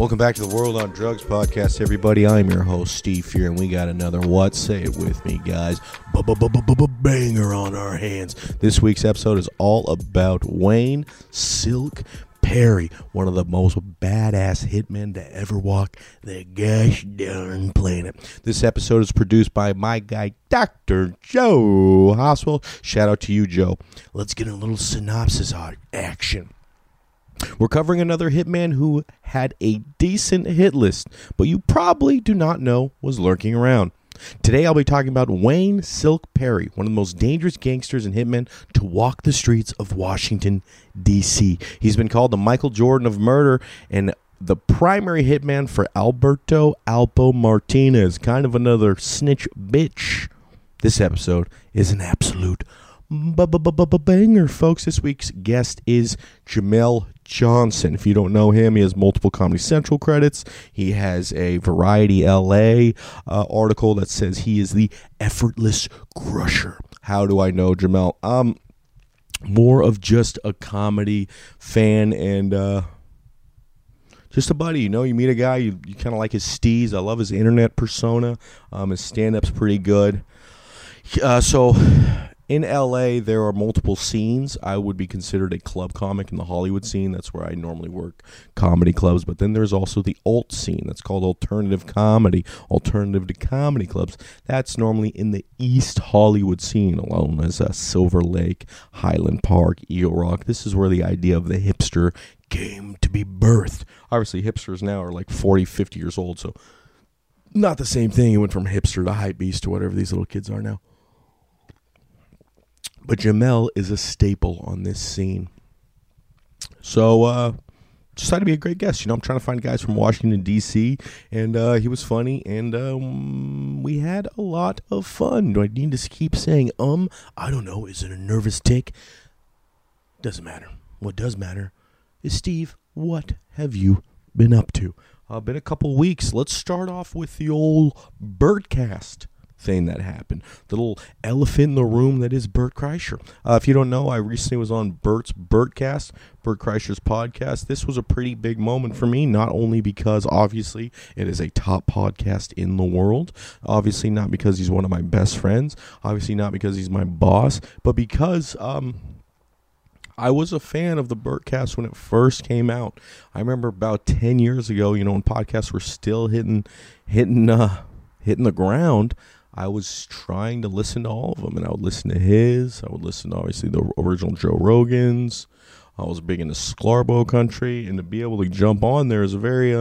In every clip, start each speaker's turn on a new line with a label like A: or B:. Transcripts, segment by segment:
A: Welcome back to the World on Drugs podcast, everybody. I'm your host, Steve here, and we got another what? Say it with me, guys. Banger on our hands. This week's episode is all about Wayne Silk Perry, one of the most badass hitmen to ever walk the gosh darn planet. This episode is produced by my guy, Dr. Joe Hospital. Shout out to you, Joe. Let's get a little synopsis on action. We're covering another hitman who had a decent hit list, but you probably do not know was lurking around. Today I'll be talking about Wayne Silk Perry, one of the most dangerous gangsters and hitmen to walk the streets of Washington, D.C. He's been called the Michael Jordan of murder and the primary hitman for Alberto Alpo Martinez, kind of another snitch bitch. This episode is an absolute banger, folks. This week's guest is Jamel Johnson. If you don't know him, he has multiple Comedy Central credits. He has a Variety LA article that says he is the effortless crusher. How do I know Jamel? More of just a comedy fan and just a buddy. You know, you meet a guy, you kind of like his steez. I love his internet persona. His stand-up's pretty good. So in LA, there are multiple scenes. I would be considered a club comic in the Hollywood scene. That's where I normally work, comedy clubs. But then there's also the alt scene. That's called alternative comedy, alternative to comedy clubs. That's normally in the East Hollywood scene, alone as Silver Lake, Highland Park, Eagle Rock. This is where the idea of the hipster came to be birthed. Obviously, hipsters now are like 40, 50 years old, so not the same thing. It went from hipster to hype beast to whatever these little kids are now. But Jamel is a staple on this scene. So, decided to be a great guest. You know, I'm trying to find guys from Washington, D.C., and he was funny, and we had a lot of fun. Do I need to keep saying, I don't know, is it a nervous tick? Doesn't matter. What does matter is, Steve, what have you been up to? Been a couple weeks. Let's start off with the old Bertcast thing that happened. The little elephant in the room that is Bert Kreischer. If you don't know, I recently was on Bert's Bertcast, Bert Kreischer's podcast. This was a pretty big moment for me, not only because obviously it is a top podcast in the world, obviously not because he's one of my best friends, obviously not because he's my boss, but because I was a fan of the Bertcast when it first came out. I remember about 10 years ago, you know, when podcasts were still hitting the ground, I was trying to listen to all of them, and I would listen to his. I would listen to, obviously, the original Joe Rogans. I was big into Sklarbo country, and to be able to jump on there is a very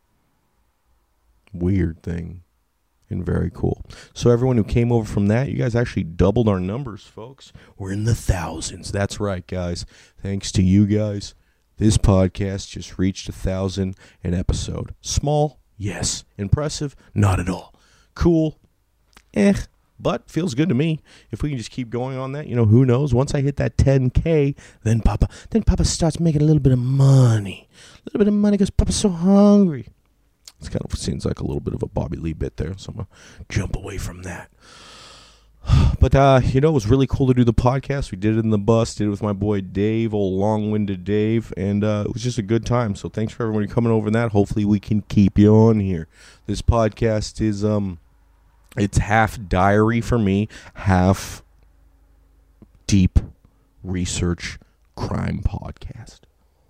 A: weird thing and very cool. So everyone who came over from that, you guys actually doubled our numbers, folks. We're in the thousands. That's right, guys. Thanks to you guys, this podcast just reached 1,000 an episode. Small? Yes. Impressive? Not at all. Cool? But feels good to me. If we can just keep going on that, you know, who knows? Once I hit that 10K, then Papa starts making a little bit of money. A little bit of money because Papa's so hungry. It kind of seems like a little bit of a Bobby Lee bit there, so I'm going to jump away from that. But, you know, it was really cool to do the podcast. We did it in the bus, did it with my boy Dave, old long-winded Dave, and it was just a good time. So thanks for everybody coming over that. Hopefully we can keep you on here. This podcast is, it's half diary for me, half deep research crime podcast.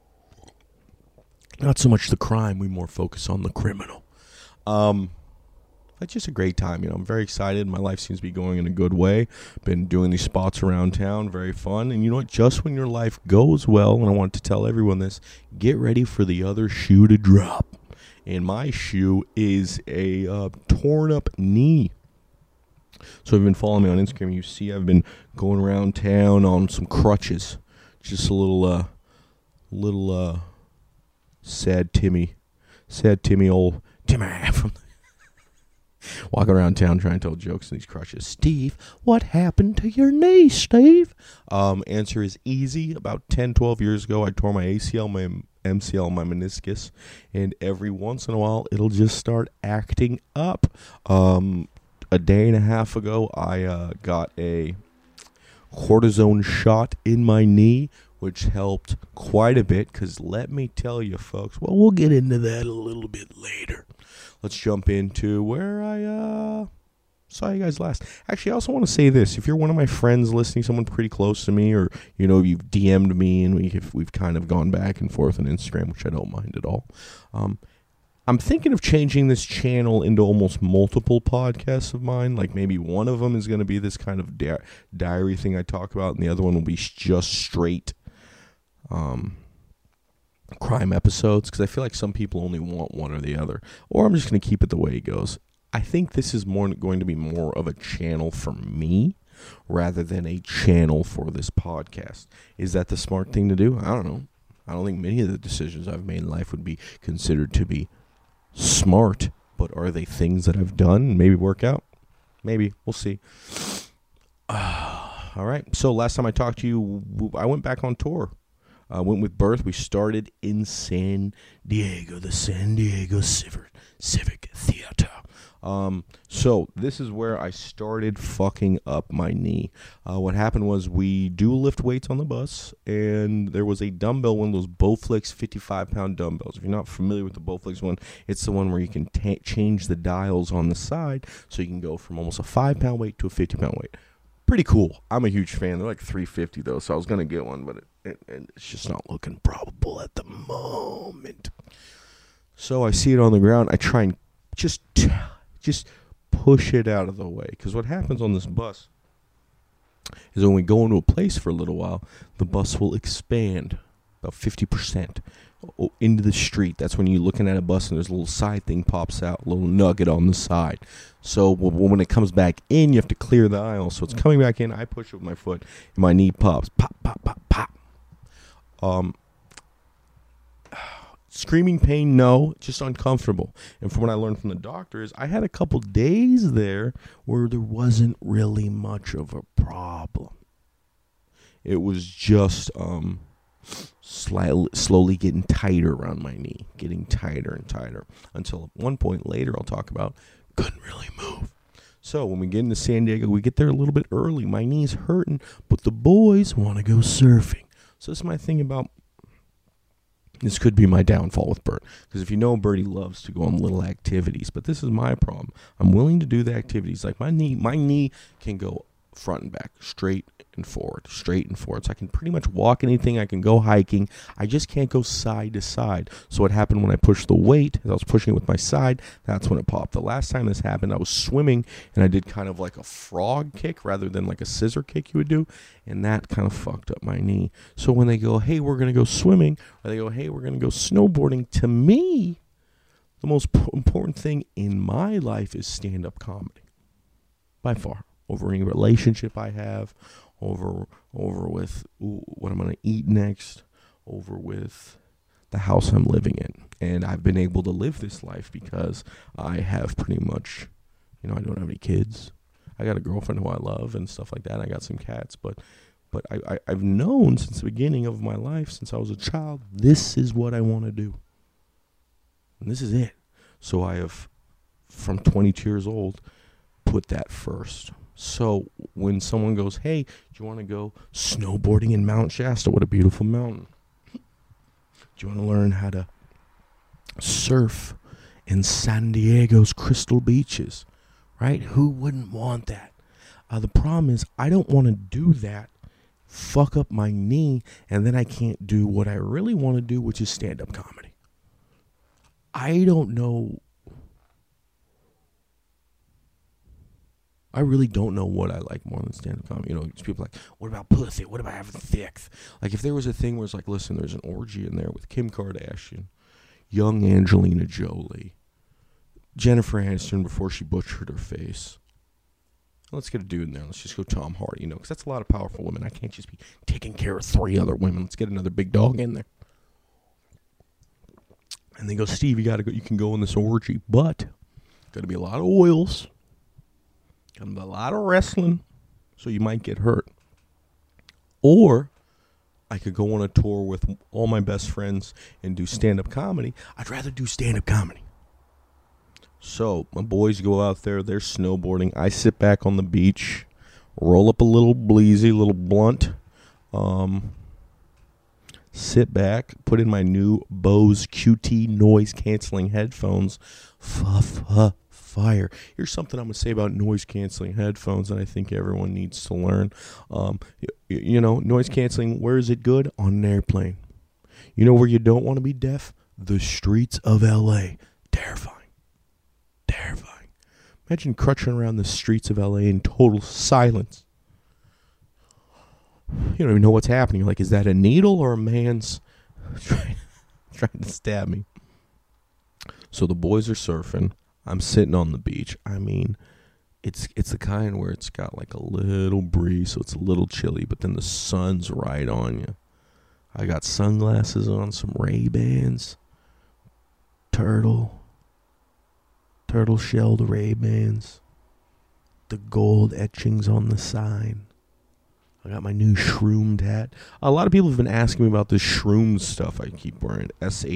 A: Not so much the crime, we more focus on the criminal. It's just a great time, you know. I'm very excited. My life seems to be going in a good way. Been doing these spots around town, very fun. And you know what? Just when your life goes well, and I want to tell everyone this, get ready for the other shoe to drop. And my shoe is a torn up knee. So if you've been following me on Instagram, you see I've been going around town on some crutches. Just a little sad Timmy, old Timmy from walking around town trying to tell jokes in these crutches. Steve, what happened to your knee, Steve? Answer is easy. About 10, 12 years ago, I tore my ACL, my MCL, my meniscus, and every once in a while, it'll just start acting up. A day and a half ago, I got a cortisone shot in my knee, which helped quite a bit, because let me tell you, folks, well, we'll get into that a little bit later. Let's jump into where I saw you guys last. Actually, I also want to say this. If you're one of my friends listening, someone pretty close to me, or, you've DM'd me and we've kind of gone back and forth on Instagram, which I don't mind at all. I'm thinking of changing this channel into almost multiple podcasts of mine. Like maybe one of them is going to be this kind of diary thing I talk about, and the other one will be just straight crime episodes, because I feel like some people only want one or the other. Or I'm just going to keep it the way it goes. I think this is going to be more of a channel for me rather than a channel for this podcast. Is that the smart thing to do? I don't know. I don't think many of the decisions I've made in life would be considered to be smart, but are they things that I've done and maybe work out? Maybe. We'll see. All right. So last time I talked to you, I went back on tour. I went with Birth. We started in San Diego, the San Diego Civic Theater. So this is where I started fucking up my knee. What happened was we do lift weights on the bus, and there was a dumbbell, one of those Bowflex 55-pound dumbbells. If you're not familiar with the Bowflex one, it's the one where you can change the dials on the side, so you can go from almost a 5-pound weight to a 50-pound weight. Pretty cool. I'm a huge fan. They're like $350 though, so I was gonna get one, but it's just not looking probable at the moment. So I see it on the ground. I try and just push it out of the way, because what happens on this bus is when we go into a place for a little while, the bus will expand about 50% into the street. That's when you're looking at a bus and there's a little side thing pops out, a little nugget on the side. So when it comes back in, you have to clear the aisle. So it's coming back in. I push it with my foot, and my knee pops. Pop, pop, pop, pop. Screaming pain, no, just uncomfortable. And from what I learned from the doctor is I had a couple days there where there wasn't really much of a problem. It was just slowly getting tighter around my knee, getting tighter and tighter, until at one point later I'll talk about couldn't really move. So when we get into San Diego, we get there a little bit early. My knee's hurting, but the boys want to go surfing. So this is my thing about, this could be my downfall with Bert. Because if you know, Bertie loves to go on little activities. But this is my problem. I'm willing to do the activities. Like my knee can go front and back, straight and forward. So I can pretty much walk anything. I can go hiking. I just can't go side to side. So what happened when I pushed the weight, as I was pushing it with my side, that's when it popped. The last time this happened, I was swimming, and I did kind of like a frog kick rather than like a scissor kick you would do, and that kind of fucked up my knee. So when they go, hey, we're going to go swimming, or they go, hey, we're going to go snowboarding, to me, the most important thing in my life is stand-up comedy. By far. Over any relationship I have, over with what I'm going to eat next, over with the house I'm living in. And I've been able to live this life because I have pretty much, I don't have any kids. I got a girlfriend who I love and stuff like that. I got some cats, but I've known since the beginning of my life, since I was a child, this is what I want to do. And this is it. So I have, from 22 years old, put that first. So when someone goes, hey, do you want to go snowboarding in Mount Shasta? What a beautiful mountain. Do you want to learn how to surf in San Diego's crystal beaches? Right? Who wouldn't want that? The problem is I don't want to do that, fuck up my knee, and then I can't do what I really want to do, which is stand-up comedy. I don't know. I really don't know what I like more than stand-up comedy. People are like, what about pussy? What about having sex? Like, if there was a thing where it's like, listen, there's an orgy in there with Kim Kardashian, young Angelina Jolie, Jennifer Aniston before she butchered her face. Let's get a dude in there. Let's just go Tom Hardy, because that's a lot of powerful women. I can't just be taking care of 3 other women. Let's get another big dog in there. And they go, Steve, you gotta go. You can go in this orgy, but got to be a lot of oils. A lot of wrestling, so you might get hurt. Or I could go on a tour with all my best friends and do stand-up comedy. I'd rather do stand-up comedy. So my boys go out there, they're snowboarding. I sit back on the beach, roll up a little bleezy, little blunt, sit back, put in my new Bose QT noise-canceling headphones. Fire. Here's something I'm going to say about noise-canceling headphones that I think everyone needs to learn. Noise-canceling, where is it good? On an airplane. You know where you don't want to be deaf? The streets of L.A. Terrifying. Imagine crutching around the streets of L.A. in total silence. You don't even know what's happening. You're like, is that a needle or a man's trying to stab me? So the boys are surfing. I'm sitting on the beach. I mean, it's the kind where it's got like a little breeze, so it's a little chilly, but then the sun's right on you. I got sunglasses on, some Ray-Bans, turtle-shelled Ray-Bans, the gold etchings on the sign. I got my new shroomed hat. A lot of people have been asking me about this shroom stuff I keep wearing.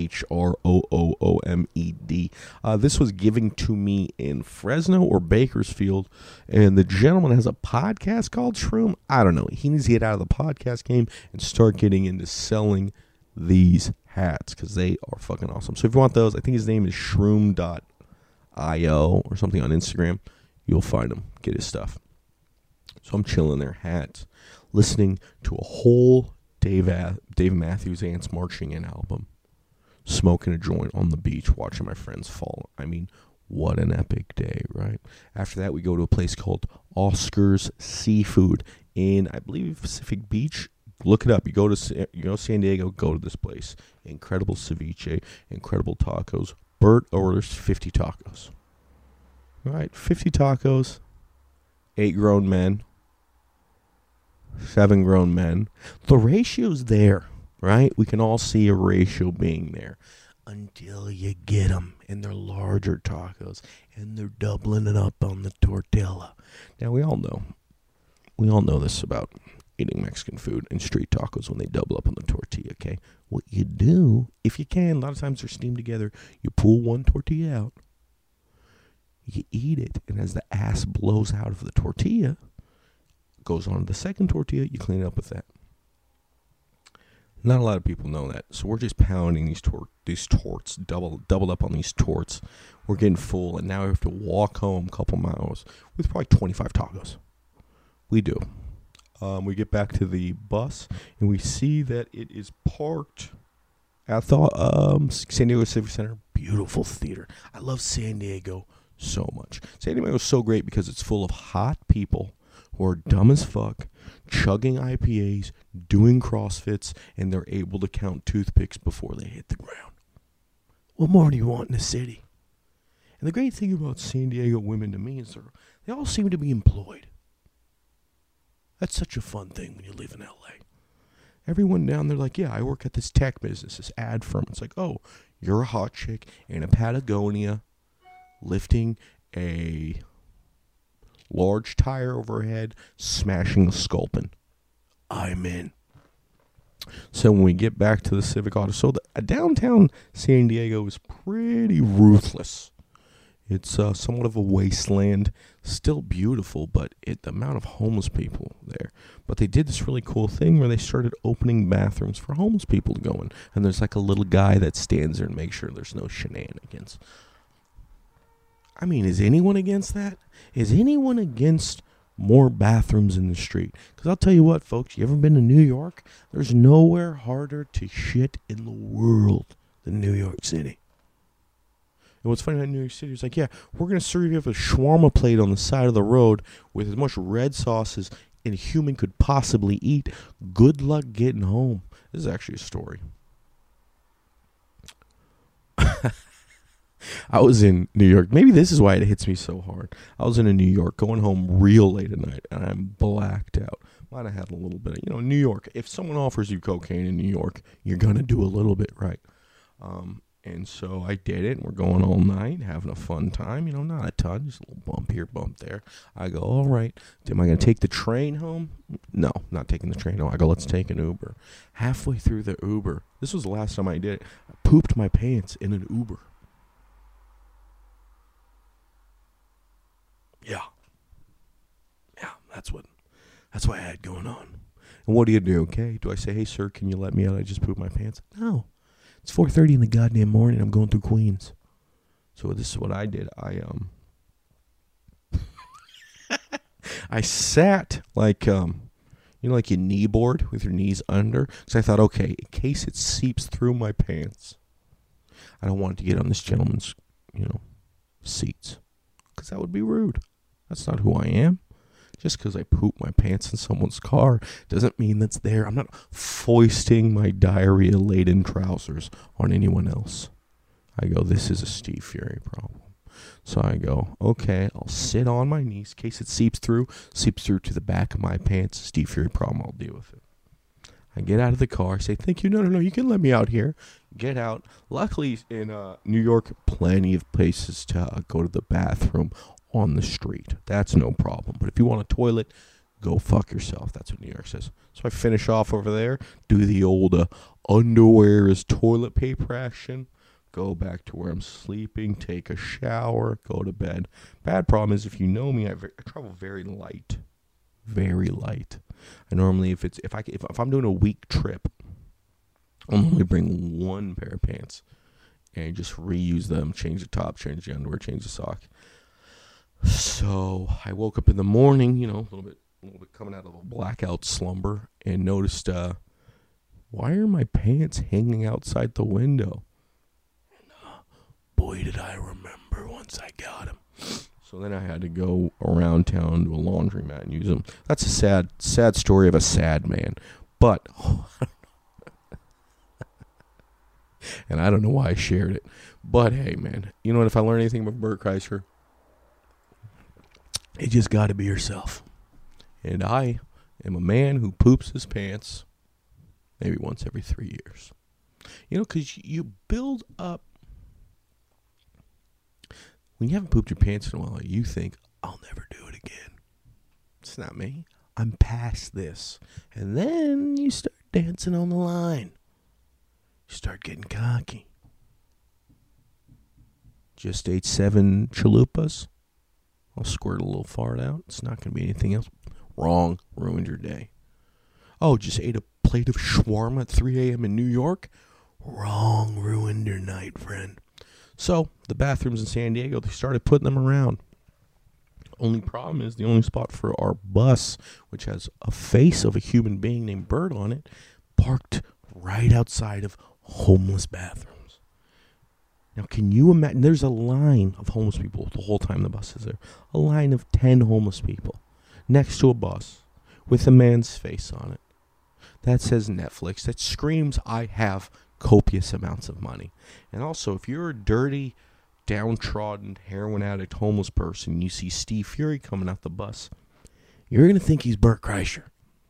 A: SHROOOMED. This was given to me in Fresno or Bakersfield, and the gentleman has a podcast called Shroom. I don't know. He needs to get out of the podcast game and start getting into selling these hats because they are fucking awesome. So if you want those, I think his name is shroom.io or something on Instagram. You'll find him. Get his stuff. So I'm chilling their hats, listening to a whole Dave Matthews Ants Marching In album, smoking a joint on the beach, watching my friends fall. I mean, what an epic day, right? After that, we go to a place called Oscar's Seafood in, I believe, Pacific Beach. Look it up. You go to San Diego, go to this place. Incredible ceviche, incredible tacos. Bert orders 50 tacos. All right, 50 tacos, 8 grown men. 7 grown men. The ratio's there, right? We can all see a ratio being there until you get them and they're larger tacos and they're doubling it up on the tortilla. Now, we all know this about eating Mexican food and street tacos when they double up on the tortilla, okay? What you do, if you can, a lot of times they're steamed together, you pull one tortilla out, you eat it, and as the ass blows out of the tortilla, goes on to the second tortilla, you clean it up with that. Not a lot of people know that. So we're just pounding these torts, doubled up on these torts. We're getting full, and now we have to walk home a couple miles with probably 25 tacos. We do. We get back to the bus, and we see that it is parked at the San Diego Civic Center. Beautiful theater. I love San Diego so much. San Diego is so great because it's full of hot people who are dumb as fuck, chugging IPAs, doing CrossFits, and they're able to count toothpicks before they hit the ground. What more do you want in a city? And the great thing about San Diego women to me is they all seem to be employed. That's such a fun thing when you live in L.A. Everyone down there like, yeah, I work at this tech business, this ad firm. It's like, oh, you're a hot chick in a Patagonia lifting a large tire overhead, smashing a sculpin. I'm in. So when we get back to the Civic Auto, so downtown San Diego is pretty ruthless. It's somewhat of a wasteland, still beautiful, but the amount of homeless people there. But they did this really cool thing where they started opening bathrooms for homeless people to go in. And there's like a little guy that stands there and makes sure there's no shenanigans. I mean, is anyone against that? Is anyone against more bathrooms in the street? Because I'll tell you what, folks, you ever been to New York? There's nowhere harder to shit in the world than New York City. And what's funny about New York City is like, yeah, we're going to serve you up a shawarma plate on the side of the road with as much red sauce as a human could possibly eat. Good luck getting home. This is actually a story. I was in New York. Maybe this is why it hits me so hard. I was in New York going home real late at night, and I'm blacked out. Might have had a little bit of, New York. If someone offers you cocaine in New York, you're going to do a little bit, right? And so I did it, and we're going all night, having a fun time. Not a ton, just a little bump here, bump there. I go, all right, am I going to take the train home? No, not taking the train home. I go, let's take an Uber. Halfway through the Uber, this was the last time I did it, I pooped my pants in an Uber. Yeah, that's what I had going on. And what do you do? Okay, do I say, hey sir, can you let me out? I just pooped my pants. No, it's 4:30 in the goddamn morning. I'm going through Queens. So this is what I did. I sat like like you knee board with your knees under. So I thought, okay, in case it seeps through my pants, I don't want it to get on this gentleman's, seats, because that would be rude. That's not who I am. Just because I poop my pants in someone's car doesn't mean that's there. I'm not foisting my diarrhea-laden trousers on anyone else. I go, this is a Steve Fury problem. So I go, okay, I'll sit on my knees in case it seeps through to the back of my pants. Steve Fury problem, I'll deal with it. I get out of the car, say, thank you, no, you can let me out here. Get out. Luckily, in New York, plenty of places to go to the bathroom on the street. That's no problem. But if you want a toilet, go fuck yourself. That's what New York says. So I finish off over there, do the old underwear is toilet paper action, go back to where I'm sleeping, take a shower, go to bed. Bad problem is, if you know me, I travel very light. Very light. I normally, if I'm doing a week trip, I'll normally bring one pair of pants and just reuse them, change the top, change the underwear, change the sock. So I woke up in the morning, a little bit coming out of a blackout slumber, and noticed, why are my pants hanging outside the window? And boy, did I remember once I got them. So then I had to go around town to a laundromat and use them. That's a sad story of a sad man. But, and I don't know why I shared it. But hey, man, you know what? If I learn anything from Bert Kreischer, you just got to be yourself. And I am a man who poops his pants maybe once every 3 years. Because you build up. When you haven't pooped your pants in a while, you think, I'll never do it again. It's not me. I'm past this. And then you start dancing on the line. You start getting cocky. Just ate 7 chalupas. I'll squirt a little fart out. It's not going to be anything else. Wrong. Ruined your day. Oh, just ate a plate of shawarma at 3 a.m. in New York. Wrong. Ruined your night, friend. So, the bathrooms in San Diego, they started putting them around. Only problem is the only spot for our bus, which has a face of a human being named Bert on it, parked right outside of homeless bathrooms. Now, can you imagine? There's a line of homeless people the whole time the bus is there. A line of 10 homeless people next to a bus with a man's face on it. That says Netflix. That screams, I have copious amounts of money. And also, if you're a dirty, downtrodden, heroin addict, homeless person, you see Steve Fury coming out the bus, you're going to think he's Bert Kreischer.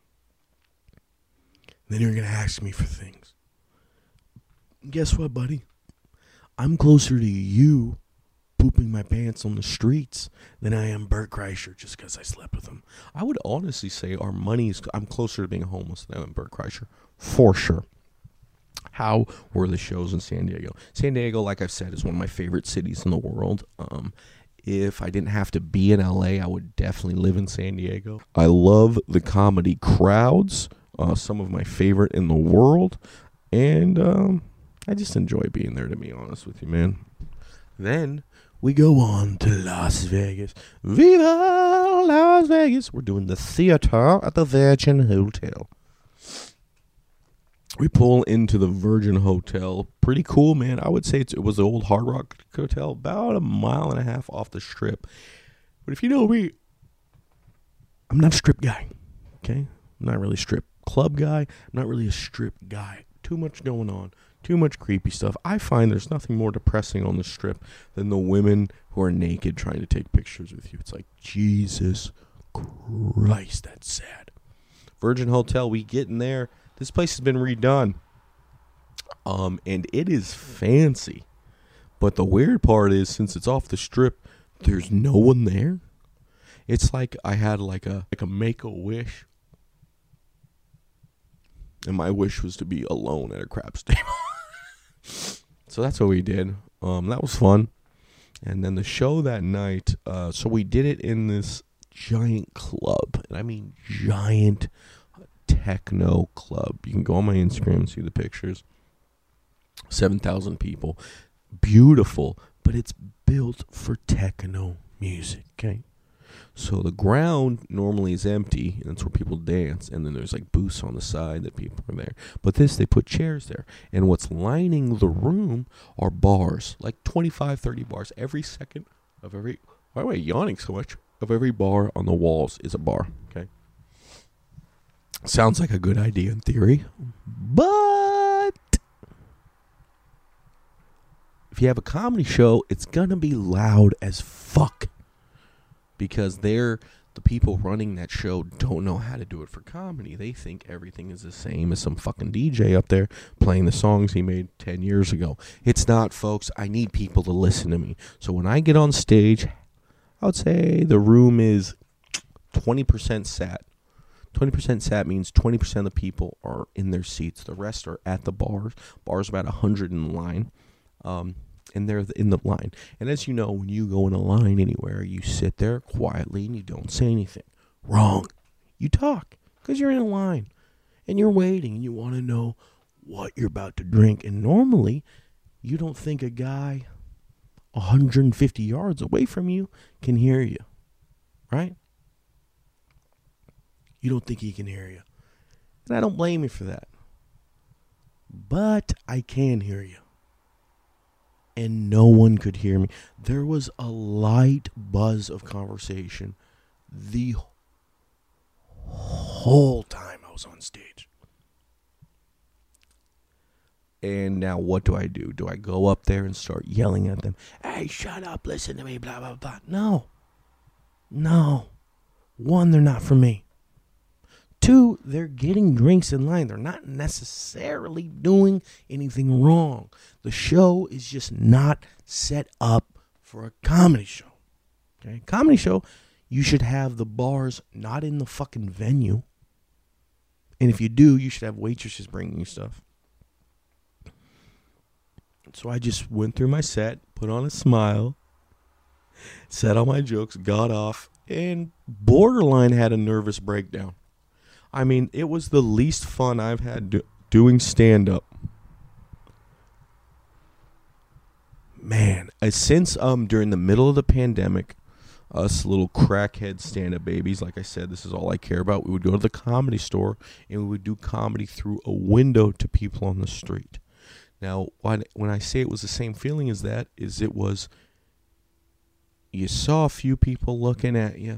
A: Then you're going to ask me for things. Guess what, buddy? I'm closer to you pooping my pants on the streets than I am Bert Kreischer just because I slept with him. I would honestly say I'm closer to being homeless than I am Bert Kreischer. For sure. How were the shows in San Diego? San Diego, like I've said, is one of my favorite cities in the world. If I didn't have to be in LA, I would definitely live in San Diego. I love the comedy crowds, some of my favorite in the world, and I just enjoy being there, to be honest with you, man. Then we go on to Las Vegas. Viva Las Vegas! We're doing the theater at the Virgin Hotel. We pull into the Virgin Hotel. Pretty cool, man. I would say it was the old Hard Rock Hotel, about 1.5 miles off the Strip. But if you know me, I'm not a strip guy, okay? I'm not really a strip club guy. I'm not really a strip guy. Too much going on. Too much creepy stuff. I find there's nothing more depressing on the Strip than the women who are naked trying to take pictures with you. It's like, Jesus Christ, that's sad. Virgin Hotel, we get in there. This place has been redone, and it is fancy. But the weird part is, since it's off the Strip, there's no one there. It's like I had like a Make-A-Wish, and my wish was to be alone at a craps table. So that's what we did. That was fun. And then the show that night, so we did it in this giant club, and I mean giant, techno club. You can go on my Instagram and see the pictures. 7,000 people. Beautiful, but it's built for techno music, okay? So the ground normally is empty, and that's where people dance, and then there's like booths on the side that people are there. But they put chairs there, and what's lining the room are bars, like 25, 30 bars. Every second of every, why am I yawning so much? Of every bar on the walls is a bar, okay? Sounds like a good idea in theory, but if you have a comedy show, it's gonna be loud as fuck. Because the people running that show don't know how to do it for comedy. They think everything is the same as some fucking DJ up there playing the songs he made 10 years ago. It's not, folks. I need people to listen to me. So when I get on stage, I would say the room is 20% sat. 20% sat means 20% of the people are in their seats. The rest are at the bars. Bars about 100 in line. And they're in the line. And as you know, when you go in a line anywhere, you sit there quietly and you don't say anything. Wrong. You talk because you're in a line and you're waiting and you want to know what you're about to drink. And normally, you don't think a guy 150 yards away from you can hear you, right? You don't think he can hear you. And I don't blame you for that. But I can hear you. And no one could hear me. There was a light buzz of conversation the whole time I was on stage. And now what do? Do I go up there and start yelling at them? Hey, shut up, listen to me, blah, blah, blah. No. One, they're not for me. Two, they're getting drinks in line. They're not necessarily doing anything wrong. The show is just not set up for a comedy show. Okay? Comedy show, you should have the bars not in the fucking venue. And if you do, you should have waitresses bringing you stuff. So I just went through my set, put on a smile, said all my jokes, got off, and borderline had a nervous breakdown. I mean, it was the least fun I've had doing stand-up. Man, since during the middle of the pandemic, us little crackhead stand-up babies, like I said, this is all I care about. We would go to the Comedy Store, and we would do comedy through a window to people on the street. Now, when I say it was the same feeling as that, is it was, you saw a few people looking at you.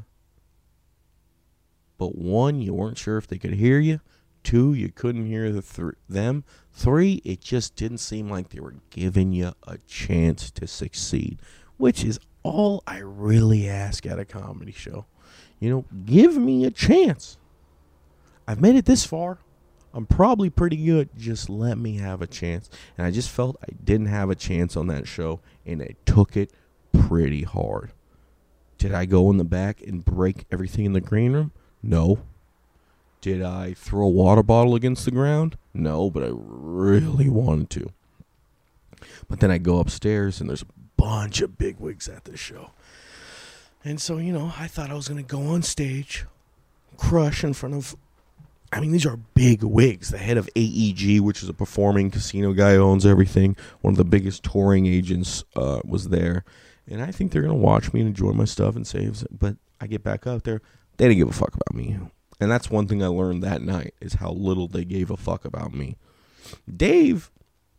A: But one, you weren't sure if they could hear you. Two, you couldn't hear them. Three, it just didn't seem like they were giving you a chance to succeed, which is all I really ask at a comedy show. You know, give me a chance. I've made it this far. I'm probably pretty good. Just let me have a chance. And I just felt I didn't have a chance on that show, and I took it pretty hard. Did I go in the back and break everything in the green room? No. Did I throw a water bottle against the ground? No, but I really wanted to. But then I go upstairs, and there's a bunch of bigwigs at the show. And so, you know, I thought I was going to go on stage, crush in front of, I mean, these are big wigs. The head of AEG, which is a performing casino guy who owns everything, one of the biggest touring agents, was there. And I think they're going to watch me and enjoy my stuff and save it. But I get back out there. They didn't give a fuck about me. And that's one thing I learned that night, is how little they gave a fuck about me. Dave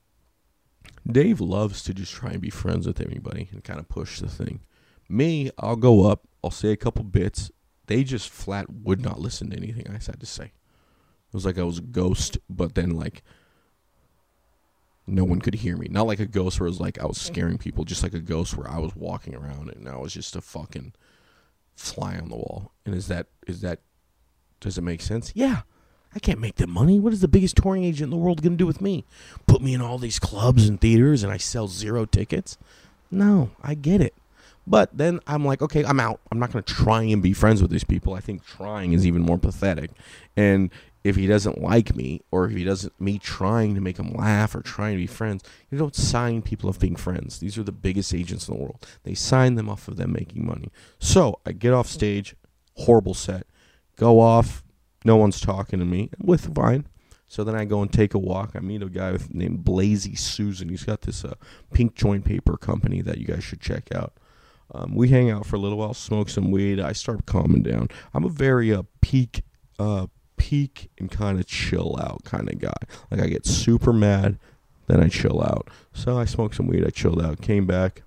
A: loves to just try and be friends with everybody and kind of push the thing. Me, I'll go up, I'll say a couple bits. They just flat would not listen to anything I had to say. It was like I was a ghost, but then like no one could hear me. Not like a ghost where it was like I was scaring people, just like a ghost where I was walking around and I was just a fucking fly on the wall. And is that does it make sense? Yeah. I can't make that money. What is the biggest touring agent in the world going to do with me? Put me in all these clubs and theaters and I sell 0 tickets? No, I get it. But then I'm like, okay, I'm out. I'm not going to try and be friends with these people. I think trying is even more pathetic. And if he doesn't like me, or if he doesn't, me trying to make him laugh or trying to be friends, you don't sign people off being friends. These are the biggest agents in the world. They sign them off of them making money. So I get off stage, horrible set, go off, No one's talking to me. With fine. So then I go and take a walk. I meet a guy named Blazy Susan. He's got this pink joint paper company that you guys should check out. We hang out for a little while, smoke some weed. I start calming down. I'm a very peak and kind of chill out kind of guy. Like, I get super mad, then I chill out. So I smoked some weed. I chilled out. Came back.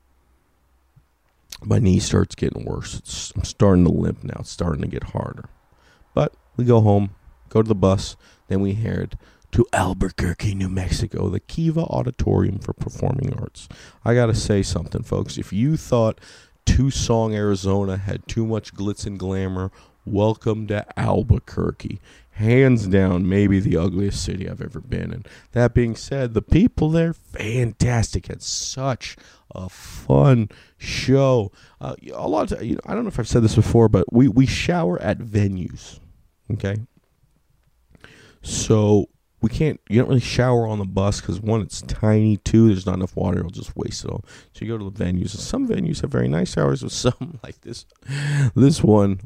A: My knee starts getting worse. I'm starting to limp now. It's starting to get harder. But we go home, go to the bus. Then we head to Albuquerque, New Mexico, the Kiva Auditorium for Performing Arts. I got to say something, folks. If you thought Tucson, Arizona had too much glitz and glamour, welcome to Albuquerque. Hands down, maybe the ugliest city I've ever been in. That being said, the people there, fantastic. Had such a fun show. A lot of, I don't know if I've said this before, but we shower at venues. Okay? So you don't really shower on the bus because, one, it's tiny. Two, there's not enough water. It'll just waste it all. So you go to the venues. Some venues have very nice showers, but some, like this one,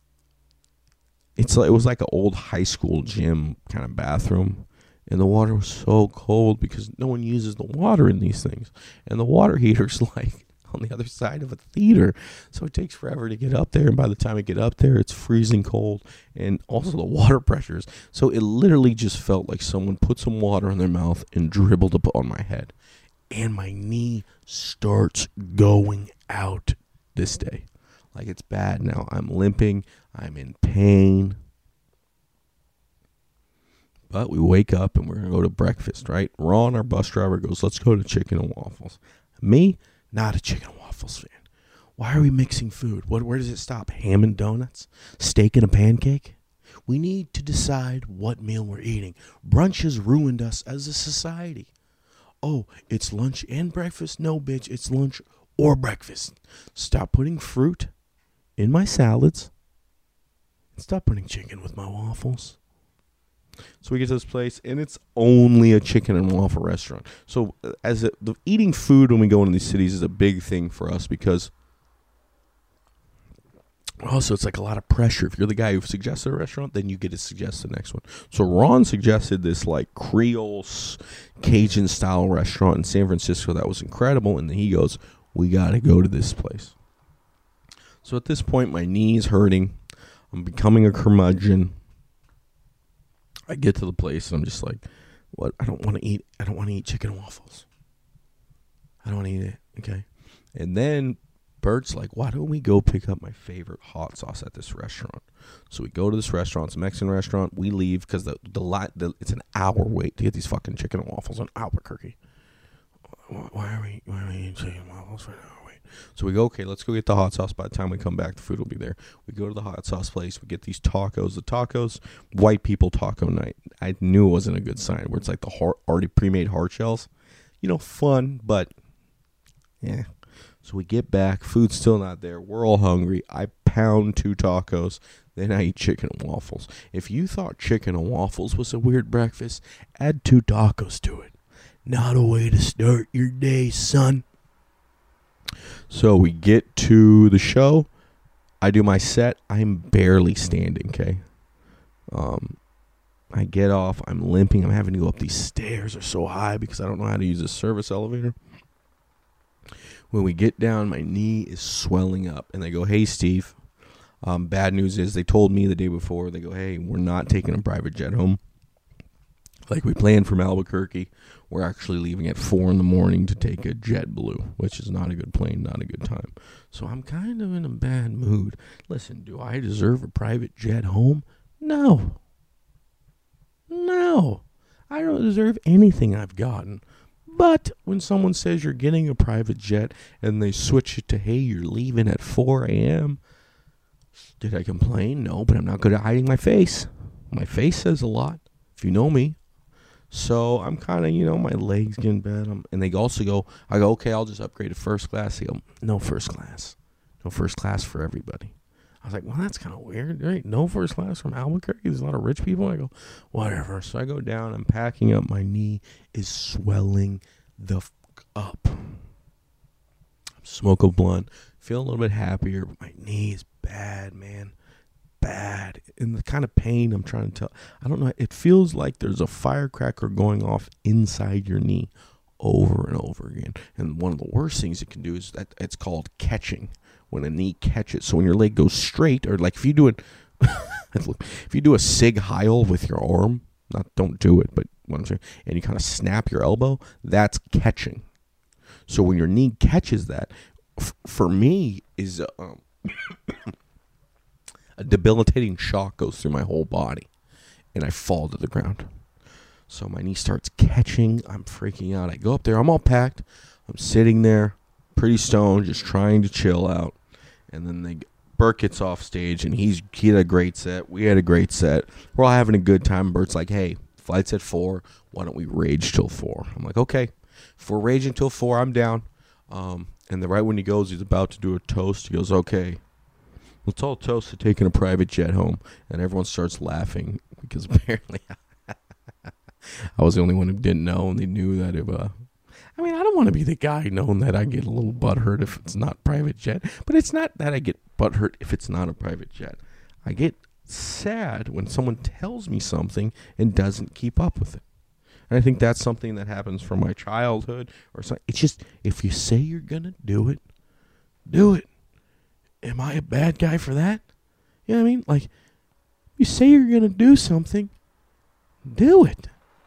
A: it was like an old high school gym kind of bathroom. And the water was so cold because no one uses the water in these things. And the water heater's like on the other side of a theater. So it takes forever to get up there. And by the time I get up there, it's freezing cold. And also the water pressures. So it literally just felt like someone put some water in their mouth and dribbled it on my head. And my knee starts going out this day. Like, it's bad now. I'm limping. I'm in pain. But we wake up and we're going to go to breakfast, right? Ron, our bus driver, goes, let's go to Chicken and Waffles. Me, not a Chicken and Waffles fan. Why are we mixing food? Where does it stop? Ham and donuts? Steak and a pancake? We need to decide what meal we're eating. Brunch has ruined us as a society. Oh, it's lunch and breakfast? No, bitch, it's lunch or breakfast. Stop putting fruit in my salads. Stop putting chicken with my waffles. So we get to this place, and it's only a chicken and waffle restaurant. So the eating food when we go into these cities is a big thing for us because also it's like a lot of pressure. If you're the guy who suggested a restaurant, then you get to suggest the next one. So Ron suggested this like Creole Cajun style restaurant in San Francisco that was incredible, and then he goes, we got to go to this place. So at this point, my knee is hurting. I'm becoming a curmudgeon. I get to the place and I'm just like, what? I don't want to eat chicken and waffles. I don't want to eat it. Okay. And then Bert's like, why don't we go pick up my favorite hot sauce at this restaurant? So we go to this restaurant. It's a Mexican restaurant. We leave because it's an hour wait to get these fucking chicken and waffles in Albuquerque. Why are we eating chicken and waffles for an hour wait? So we go, okay, let's go get the hot sauce. By the time we come back, the food will be there. We go to the hot sauce place. We get these tacos. The tacos, white people taco night. I knew it wasn't a good sign, where it's like the already pre-made hard shells. Fun, but yeah. So we get back. Food's still not there. We're all hungry. I pound 2 tacos. Then I eat chicken and waffles. If you thought chicken and waffles was a weird breakfast, add 2 tacos to it. Not a way to start your day, son. So we get to the show. I do my set. I'm barely standing, okay? I get off. I'm limping. I'm having to go up these stairs. They're so high because I don't know how to use a service elevator. When we get down, my knee is swelling up. And they go, hey, Steve. Bad news is they told me the day before. They go, hey, we're not taking a private jet home. Like we planned from Albuquerque. We're actually leaving at 4 a.m. to take a JetBlue, which is not a good plane, not a good time. So I'm kind of in a bad mood. Listen, do I deserve a private jet home? No. I don't deserve anything I've gotten. But when someone says you're getting a private jet and they switch it to, hey, you're leaving at 4 a.m., did I complain? No, but I'm not good at hiding my face. My face says a lot, if you know me. So I'm kind of, my legs getting bad. And they also go, I go, okay, I'll just upgrade to first class. They go, no first class. No first class for everybody. I was like, well, that's kind of weird, right? No first class from Albuquerque? There's a lot of rich people. I go, whatever. So I go down. I'm packing up. My knee is swelling the fuck up. Smoke a blunt. Feel a little bit happier. But my knee is bad, man. bad. And the kind of pain I'm trying to tell, I don't know. It feels like there's a firecracker going off inside your knee over and over again. And one of the worst things it can do is that it's called catching, when a knee catches. So when your leg goes straight, or like if you do it, if you do a Sig Heil with your arm, don't do it, but what I'm saying, and you kind of snap your elbow, that's catching. So when your knee catches that, for me, is a debilitating shock goes through my whole body, and I fall to the ground. So my knee starts catching. I'm freaking out. I go up there. I'm all packed. I'm sitting there, pretty stoned, just trying to chill out. And then Bert gets off stage, and he had a great set. We had a great set. We're all having a good time. Bert's like, hey, flight's at 4. Why don't we rage till 4? I'm like, okay. If we're raging till 4, I'm down. And then right when he goes, he's about to do a toast. He goes, okay, let's all toast to taking a private jet home. And everyone starts laughing because apparently I was the only one who didn't know, and they knew that if I mean, I don't want to be the guy knowing that I get a little butthurt if it's not private jet, but it's not that I get butthurt if it's not a private jet. I get sad when someone tells me something and doesn't keep up with it. And I think that's something that happens from my childhood or something. It's just, if you say you're going to do it, do it. Am I a bad guy for that? You know what I mean? Like, you say you're going to do something, do it.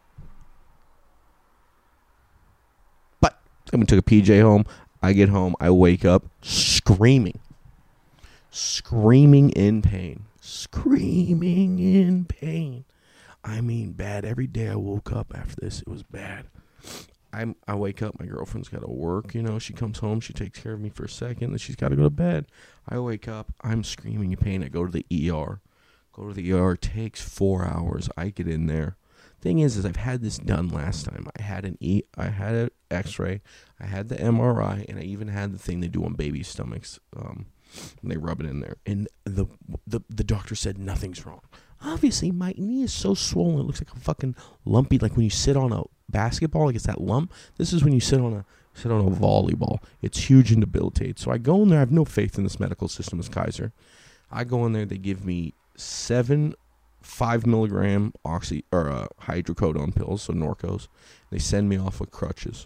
A: But I took a PJ home. I get home. I wake up screaming. Screaming in pain. Screaming in pain. I mean, bad. Every day I woke up after this, it was bad. I wake up, my girlfriend's got to work, she comes home, she takes care of me for a second, then she's got to go to bed. I wake up, I'm screaming in pain. I go to the ER. It takes 4 hours. I get in there. Thing is I've had this done last time. I had an X-ray, I had the MRI, and I even had the thing they do on baby stomachs. And they rub it in there, and the doctor said nothing's wrong. Obviously, my knee is so swollen, it looks like a fucking lumpy, like when you sit on a basketball, like it's that lump. This is when you sit on a volleyball. It's huge and debilitates. So I go in there. I have no faith in this medical system as Kaiser. I go in there. They give me 7 5-milligram hydrocodone pills, so Norcos. They send me off with crutches.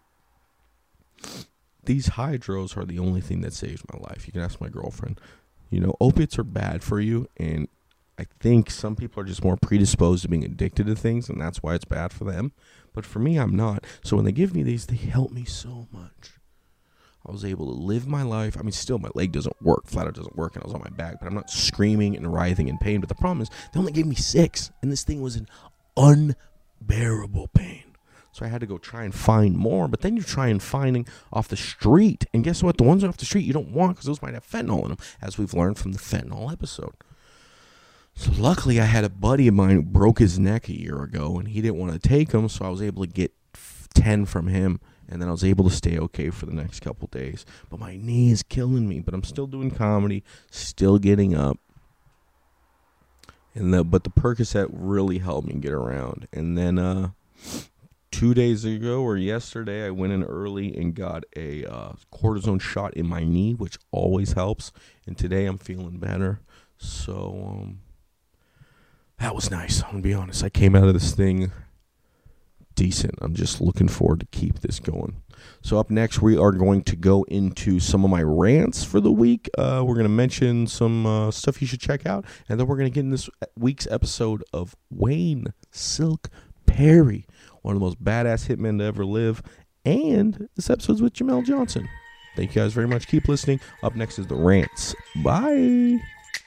A: These hydros are the only thing that saves my life. You can ask my girlfriend. Opiates are bad for you, and I think some people are just more predisposed to being addicted to things, and that's why it's bad for them. But for me, I'm not. So when they give me these, they help me so much. I was able to live my life. I mean, still, my leg doesn't work. Flat out doesn't work, and I was on my back. But I'm not screaming and writhing in pain. But the problem is, they only gave me 6, and this thing was an unbearable pain. So I had to go try and find more. But then you're trying finding off the street. And guess what? The ones off the street you don't want, because those might have fentanyl in them, as we've learned from the fentanyl episode. So luckily, I had a buddy of mine who broke his neck a year ago, and he didn't want to take them, so I was able to get 10 from him, and then I was able to stay okay for the next couple days. But my knee is killing me, but I'm still doing comedy, still getting up. But the Percocet really helped me get around. And then 2 days ago or yesterday, I went in early and got a cortisone shot in my knee, which always helps. And today I'm feeling better. So that was nice. I'm going to be honest. I came out of this thing decent. I'm just looking forward to keep this going. So up next, we are going to go into some of my rants for the week. We're going to mention some stuff you should check out. And then we're going to get in this week's episode of Wayne Silk Perry, one of the most badass hitmen to ever live. And this episode's with Jamel Johnson. Thank you guys very much. Keep listening. Up next is the rants. Bye.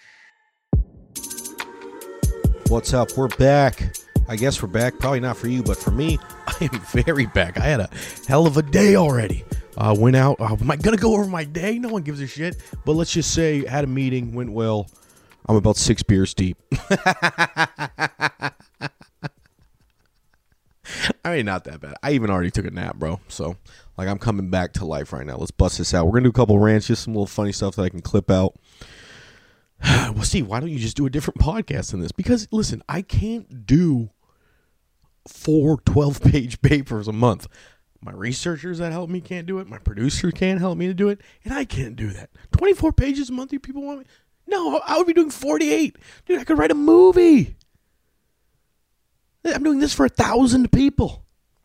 A: What's up? We're back. I guess we're back. Probably not for you, but for me, I am very back. I had a hell of a day already. Went out. Am I going to go over my day? No one gives a shit. But let's just say, had a meeting, went well. I'm about 6 beers deep. I mean, not that bad. I even already took a nap, bro. So, I'm coming back to life right now. Let's bust this out. We're going to do a couple rants, just some little funny stuff that I can clip out. Well, Steve, why don't you just do a different podcast than this? Because, listen, I can't do 4 12-page papers a month. My researchers that help me can't do it. My producer can't help me to do it. And I can't do that. 24 pages a month, you people want me? No, I would be doing 48. Dude, I could write a movie. I'm doing this for 1,000 people.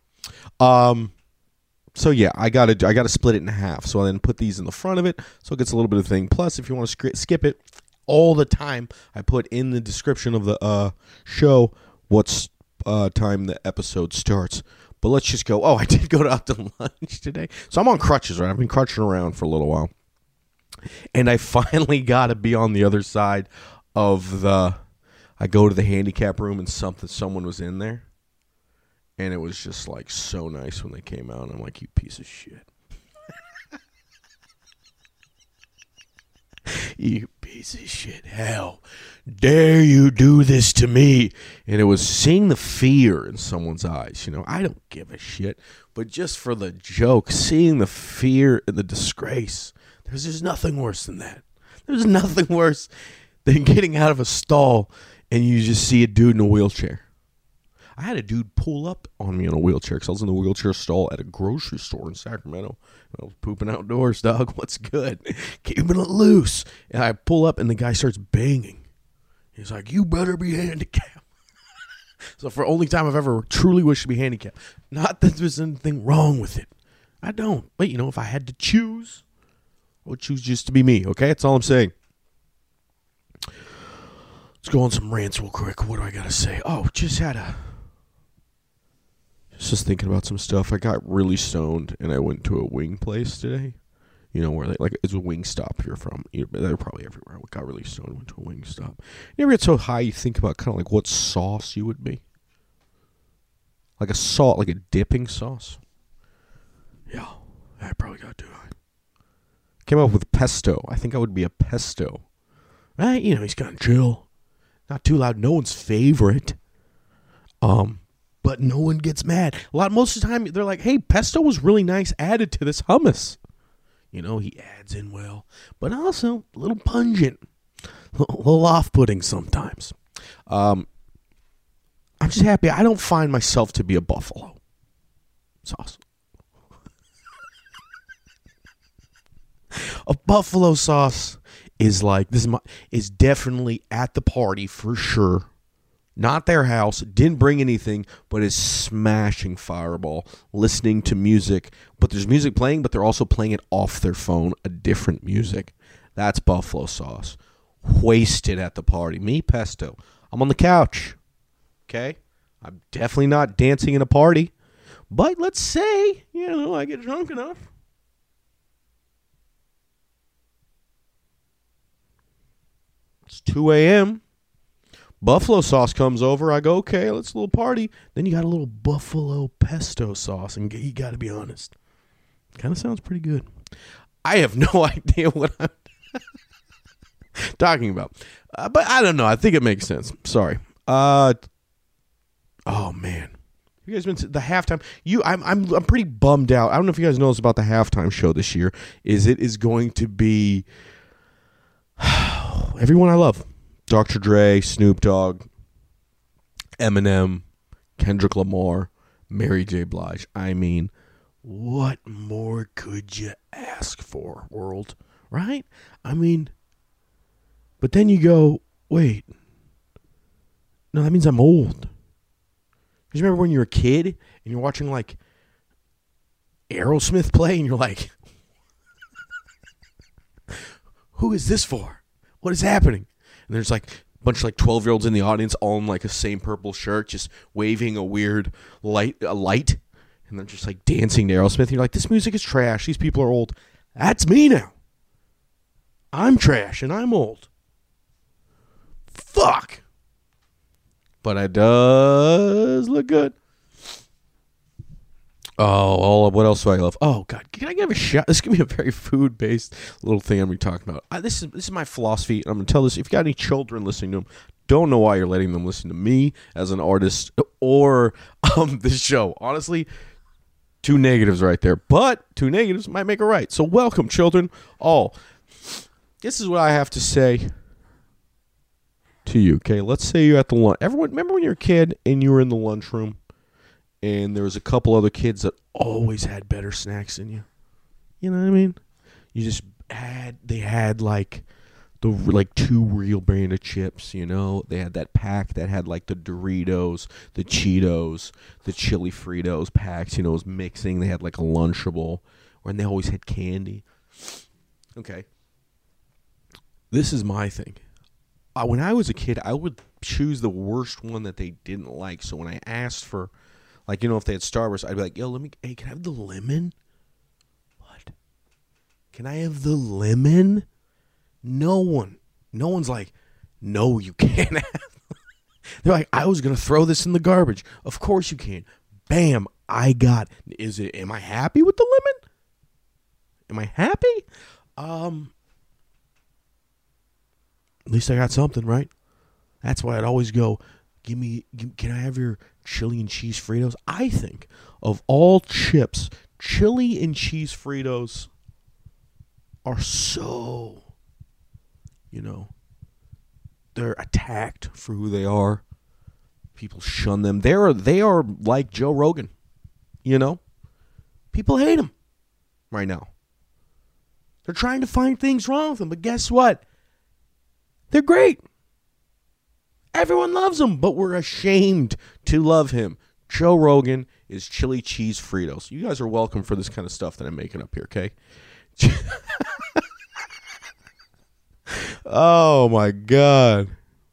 A: So yeah, I gotta split it in half. So I then put these in the front of it, so it gets a little bit of thing. Plus, if you want to skip it, all the time I put in the description of the show what's time the episode starts. But let's just go. Oh, I did go out to lunch today, so I'm on crutches. Right, I've been crutching around for a little while, and I finally got to be on the other side of the. I go to the handicap room and someone was in there. And it was just like so nice when they came out. And I'm like, you piece of shit. You piece of shit. How dare you do this to me? And it was seeing the fear in someone's eyes. You know, I don't give a shit. But just for the joke, seeing the fear and the disgrace, there's just nothing worse than that. There's nothing worse than getting out of a stall and you just see a dude in a wheelchair. I had a dude pull up on me in a wheelchair because I was in the wheelchair stall at a grocery store in Sacramento. I was pooping outdoors, dog. What's good? Keeping it loose. And I pull up, and the guy starts banging. He's like, you better be handicapped. So for the only time I've ever truly wished to be handicapped. Not that there's anything wrong with it. I don't. But, you know, if I had to choose, I would choose just to be me, okay? That's all I'm saying. Let's go on some rants real quick. What do I got to say? Oh, just thinking about some stuff. I got really stoned, and I went to a wing place today. You know, where it's a wing stop you're from. They're probably everywhere. I got really stoned, went to a wing stop. You ever get so high you think about kind of like what sauce you would be? Like a salt, like a dipping sauce? Yeah, I probably got too high. Came up with pesto. I think I would be a pesto. Right? You know, he's kind of chill. Not too loud. No one's favorite. But no one gets mad. Most of the time, they're like, hey, pesto was really nice added to this hummus. You know, he adds in well. But also, a little pungent. A little off-putting sometimes. I'm just happy I don't find myself to be a buffalo sauce. A buffalo sauce is like, is definitely at the party for sure. Not their house, didn't bring anything, but is smashing Fireball, listening to music. But there's music playing, but they're also playing it off their phone, a different music. That's buffalo sauce. Wasted at the party. Me, pesto. I'm on the couch. Okay? I'm definitely not dancing in a party. But let's say, you know, I get drunk enough. It's 2 a.m., buffalo sauce comes over. I go, okay, let's a little party. Then you got a little buffalo pesto sauce, and you got to be honest, kind of sounds pretty good. I have no idea what I'm talking about, but I don't know. I think it makes sense. Sorry. Oh man, you guys been to the halftime? I'm pretty bummed out. I don't know if you guys know about the halftime show this year. It is going to be everyone I love. Dr. Dre, Snoop Dogg, Eminem, Kendrick Lamar, Mary J. Blige. I mean, what more could you ask for, world? Right? I mean, but then you go, wait. No, that means I'm old. Because you remember when you were a kid and you're watching like Aerosmith play and you're like, who is this for? What is happening? And there's like a bunch of like 12-year-olds in the audience, all in like a same purple shirt, just waving a weird light, and they're just like dancing to Aerosmith. And you're like, this music is trash. These people are old. That's me now. I'm trash and I'm old. Fuck. But it does look good. Oh, what else do I love? Oh, God. Can I give a shout? This is going to be a very food-based little thing I'm going to be talking about. This is my philosophy. I'm going to tell this. If you got any children listening to them, don't know why you're letting them listen to me as an artist or this show. Honestly, 2 negatives right there. But 2 negatives might make it right. So welcome, children. This is what I have to say to you, okay? Let's say you're at the lunch. Everyone, remember when you were a kid and you were in the lunchroom? And there was a couple other kids that always had better snacks than you. You know what I mean? They had like the like 2 real brand of chips, you know. They had that pack that had like the Doritos, the Cheetos, the chili Fritos packs, you know, it was mixing. They had like a Lunchable, and they always had candy. Okay. This is my thing. When I was a kid, I would choose the worst one that they didn't like. So when I asked for, like, you know, if they had Starburst, I'd be like, yo, hey, can I have the lemon? What? Can I have the lemon? No one's like, no, you can't have. They're like, I was going to throw this in the garbage. Of course you can. Bam, I got. Am I happy with the lemon? Am I happy? At least I got something, right? That's why I'd always go, can I have your chili and cheese Fritos? I think of all chips, chili and cheese Fritos are so, you know, they're attacked for who they are. People shun them. They are like Joe Rogan, you know? People hate him right now. They're trying to find things wrong with him, but guess what? They're great. Everyone loves him, but we're ashamed to love him. Joe Rogan is chili cheese Fritos. You guys are welcome for this kind of stuff that I'm making up here, okay? Oh, my God.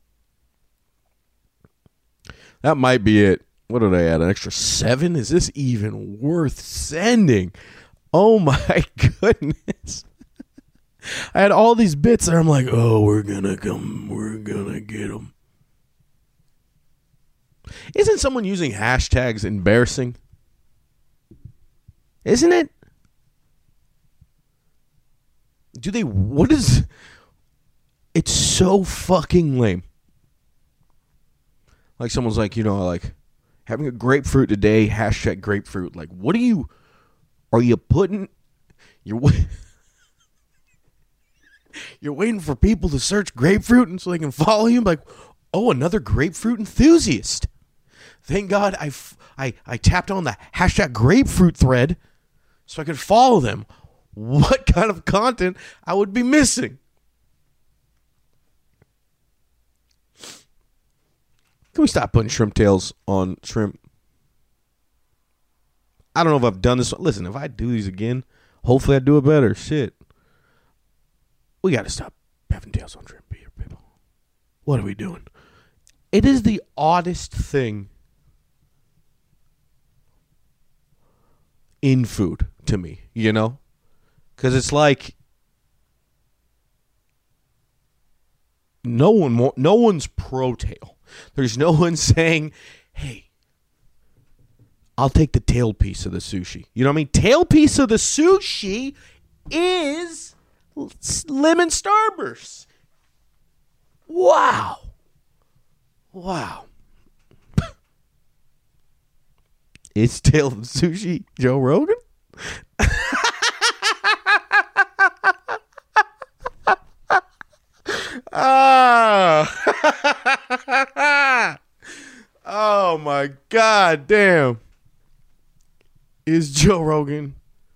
A: That might be it. What did I add? An extra 7? Is this even worth sending? Oh, my goodness. I had all these bits and I'm like, oh, we're going to get them. Isn't someone using hashtags embarrassing? Isn't it? It's so fucking lame. Like someone's like, you know, like having a grapefruit today, hashtag grapefruit. Like, are you putting, you're waiting for people to search grapefruit and so they can follow you? Like, oh, another grapefruit enthusiast. Thank God I tapped on the hashtag grapefruit thread so I could follow them. What kind of content I would be missing? Can we stop putting shrimp tails on shrimp? I don't know if I've done this. Listen, if I do these again, hopefully I do it better. Shit. We got to stop having tails on shrimp here, people. What are we doing? It is the oddest thing in food to me, you know? Because it's like no one's pro tail. There's no one saying, hey, I'll take the tail piece of the sushi. You know what I mean? Tail piece of the sushi is lemon Starburst. Wow. It's tail of sushi, Joe Rogan? Oh my God damn. Is Joe Rogan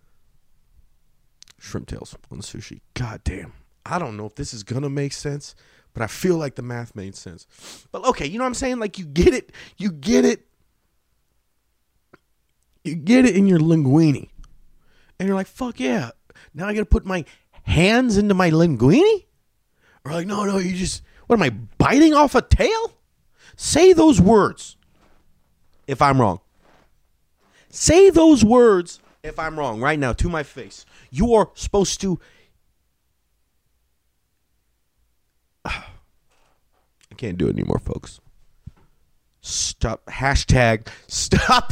A: shrimp tails on the sushi? God damn. I don't know if this is gonna make sense, but I feel like the math made sense. But okay, you know what I'm saying? Like you get it in your linguine. And you're like, fuck yeah. Now I gotta put my hands into my linguine? Or like, no, you just, what am I, biting off a tail? Say those words if I'm wrong. Say those words if I'm wrong right now to my face. You are supposed to. I can't do it anymore, folks. Stop. Hashtag stop.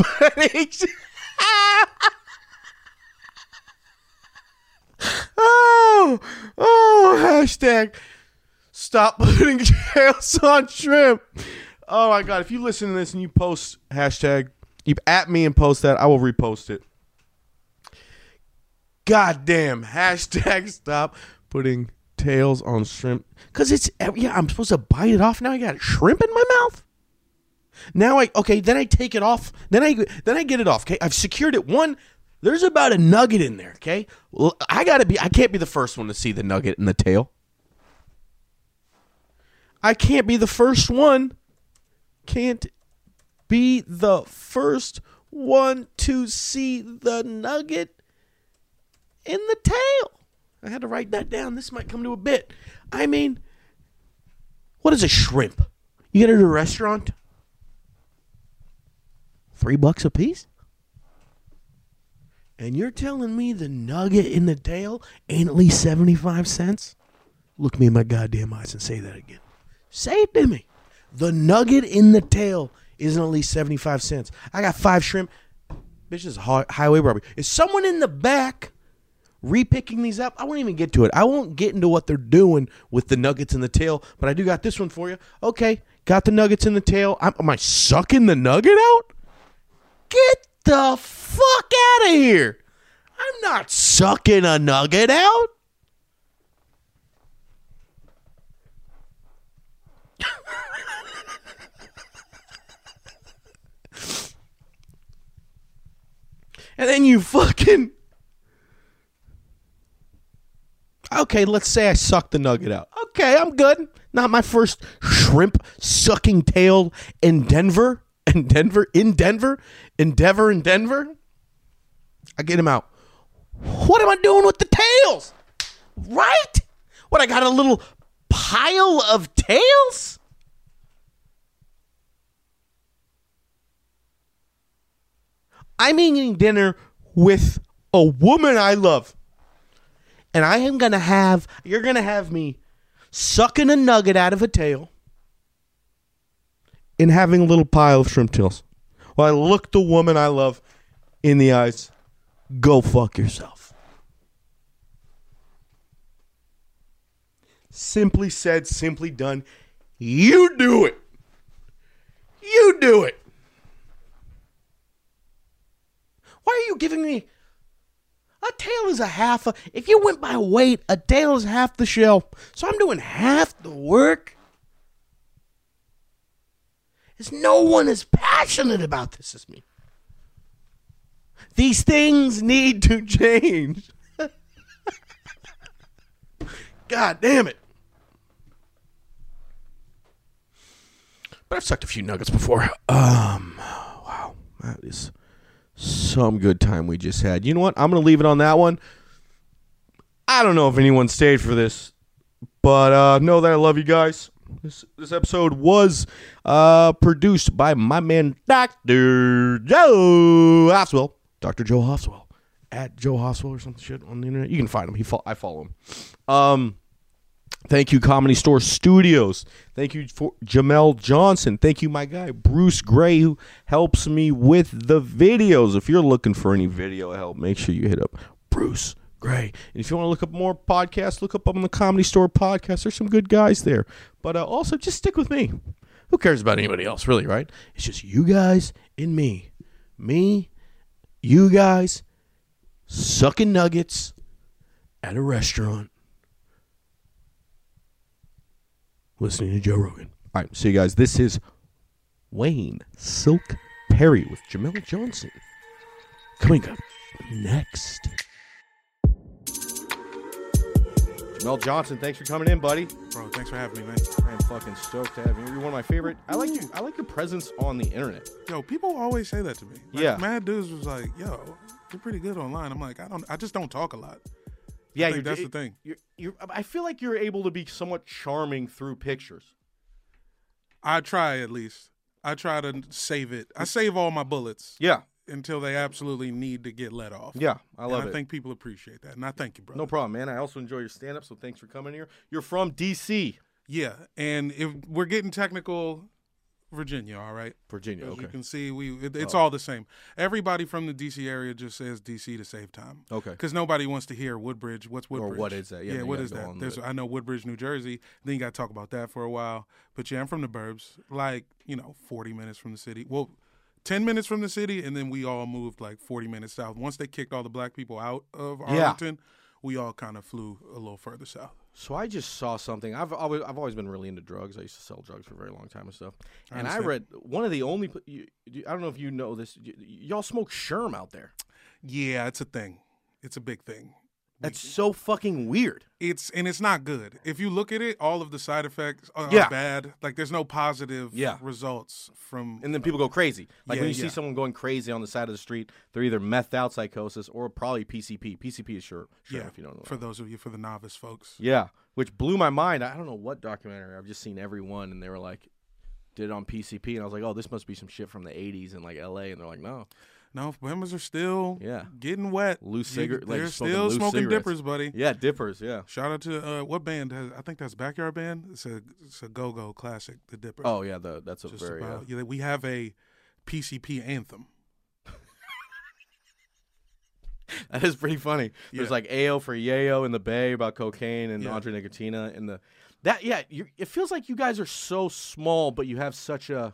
A: Hashtag stop putting tails on shrimp. Oh my God. If you listen to this and you post hashtag, you at me and post that, I will repost it. God damn. Hashtag stop putting tails on shrimp. Because it's, yeah, I'm supposed to bite it off. Now I got shrimp in my mouth. Then I take it off. Then I get it off. Okay. I've secured it. There's about a nugget in there. Okay. Well, I can't be the first one to see the nugget in the tail. I can't be the first one. Can't be the first one to see the nugget in the tail. I had to write that down. This might come to a bit. I mean, what is a shrimp? You get it at a restaurant? $3 a piece? And you're telling me the nugget in the tail ain't at least 75 cents? Look me in my goddamn eyes and say that again. Say it to me. The nugget in the tail isn't at least 75 cents. I got 5 shrimp. Bitch, this is highway robbery. Is someone in the back repicking these up? I won't even get to it. I won't get into what they're doing with the nuggets in the tail, but I do got this one for you. Okay, got the nuggets in the tail. Am I sucking the nugget out? Get the fuck out of here. I'm not sucking a nugget out. And then you fucking... Okay, let's say I suck the nugget out. Okay, I'm good. Not my first shrimp sucking tail in Denver. In Denver. Endeavor in Denver. I get him out. What am I doing with the tails? Right? What, I got a little pile of tails? I'm eating dinner with a woman I love. And I am going to have, you're going to have me sucking a nugget out of a tail and having a little pile of shrimp tails. While I look the woman I love in the eyes. Go fuck yourself. Simply said, simply done. You do it. You do it. Why are you giving me... A tail is a half. If you went by weight, a tail is half the shell. So I'm doing half the work. There's no one as passionate about this as me. These things need to change. God damn it. But I've sucked a few nuggets before. Wow. That is... some good time we just had. You know what? I'm going to leave it on that one. I don't know if anyone stayed for this, but know that I love you guys. This episode was produced by my man, Dr. Joe Hoswell. Dr. Joe Hoswell. At Joe Hoswell or some shit on the internet. You can find him. I follow him. Thank you, Comedy Store Studios. Thank you for Jamel Johnson. Thank you, my guy, Bruce Gray, who helps me with the videos. If you're looking for any video help, make sure you hit up Bruce Gray. And if you want to look up more podcasts, look up on the Comedy Store podcast. There's some good guys there. But also, just stick with me. Who cares about anybody else, really, right? It's just you guys and me. Me, you guys, sucking nuggets at a restaurant. Listening to Joe Rogan. All right, see you guys. This is Wayne Silk Perry with Jamel Johnson. Coming up next. Jamel Johnson, thanks for coming in, buddy.
B: Bro, thanks for having me, man.
A: I am fucking stoked to have you. You're one of my favorite. I like your presence on the internet.
B: Yo, people always say that to me. Like,
A: yeah.
B: Mad dudes was like, yo, you're pretty good online. I'm like, I just don't talk a lot.
A: Yeah,
B: that's the thing.
A: I feel like you're able to be somewhat charming through pictures.
B: I try, at least. I try to save it. I save all my bullets.
A: Yeah.
B: Until they absolutely need to get let off.
A: Yeah, I love it.
B: I think people appreciate that. And I thank you, brother.
A: No problem, man. I also enjoy your stand-up, so thanks for coming here. You're from D.C.
B: Yeah, and if we're getting technical... Virginia, all right?
A: Virginia, okay.
B: As you can see, it's all the same. Everybody from the D.C. area just says D.C. to save time.
A: Okay.
B: Because nobody wants to hear Woodbridge. What's Woodbridge?
A: Or what is that?
B: Yeah, what is that? I know Woodbridge, New Jersey. Then you got to talk about that for a while. But yeah, I'm from the burbs. 40 minutes from the city. Well, 10 minutes from the city, and then we all moved 40 minutes south. Once they kicked all the black people out of Arlington, we all kind of flew a little further south.
A: So I just saw something. I've always been really into drugs. I used to sell drugs for a very long time and stuff. And I read one of the only. I don't know if you know this. Y'all smoke Sherm out there.
B: Yeah, it's a thing. It's a big thing.
A: That's so fucking weird.
B: It's not good. If you look at it, all of the side effects are bad. Like there's no positive results from.
A: And then people go crazy. Like when you see someone going crazy on the side of the street, they're either methed out psychosis or probably PCP. PCP is sure if you don't know.
B: For those of you, for the novice folks.
A: Yeah, which blew my mind. I don't know what documentary. I've just seen every one, and they were like, did it on PCP, and I was like, oh, this must be some shit from the 80s in like LA, and they're like, no.
B: No, members are still getting wet.
A: Loose cigarette.
B: They're still smoking dippers, buddy.
A: Yeah, dippers, yeah.
B: Shout out to what band has, I think that's Backyard Band. It's a go-go classic, the Dipper.
A: Oh, yeah, that's a just very...
B: we have a PCP anthem.
A: That is pretty funny. There's like Ayo for Yayo in the Bay about cocaine and Andre Nicotina. And it feels like you guys are so small, but you have such a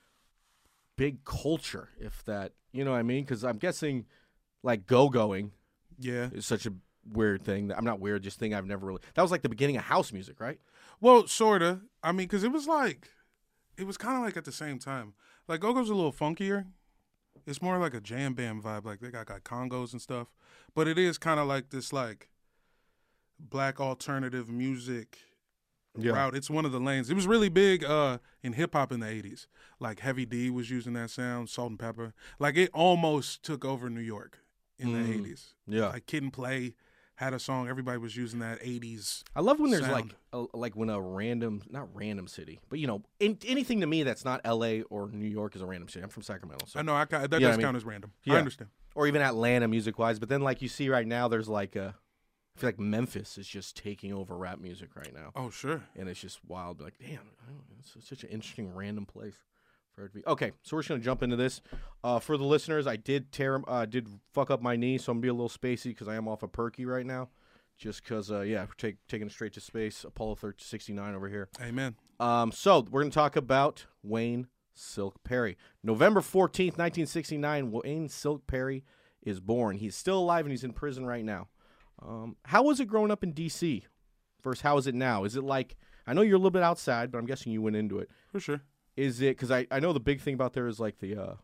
A: big culture, if that... You know what I mean? Because I'm guessing, like, go-going is such a weird thing. I'm not weird, just thing I've never really... That was like the beginning of house music, right?
B: Well, sort of. I mean, because it was kind of like at the same time. Like, go-go's a little funkier. It's more like a jam band vibe. Like, they got congos and stuff. But it is kind of like this, like, black alternative music route. It's one of the lanes. It was really big in hip-hop in the 80s. Like, Heavy D was using that sound, Salt and Pepper. Like, it almost took over New York in the 80s.
A: Yeah.
B: Like, Kid and Play had a song. Everybody was using that 80s
A: I love when there's,
B: sound.
A: like when a random, not random city, but, you know, anything to me that's not L.A. or New York is a random city. I'm from Sacramento. So.
B: I know. That does count as random.
A: Yeah.
B: I understand.
A: Or even Atlanta music-wise. But then, like, you see right now, there's, like, I feel like Memphis is just taking over rap music right now.
B: Oh, sure.
A: And it's just wild. Like, damn, it's such an interesting random place for it to be. Okay, so we're just going to jump into this. For the listeners, I did fuck up my knee, so I'm going to be a little spacey because I am off a perky right now. Just because, we're taking it straight to space. Apollo 69 over here.
B: Amen.
A: So we're going to talk about Wayne Silk Perry. November 14th, 1969, Wayne Silk Perry is born. He's still alive and he's in prison right now. How was it growing up in D.C.? First, how is it now? Is it like, I know you're a little bit outside, but I'm guessing you went into it.
B: For sure.
A: Is it, because I know the big thing about there is like the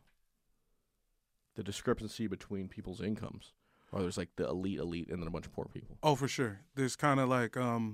A: discrepancy between people's incomes. Or there's like the elite, and then a bunch of poor people.
B: Oh, for sure. There's kind of like,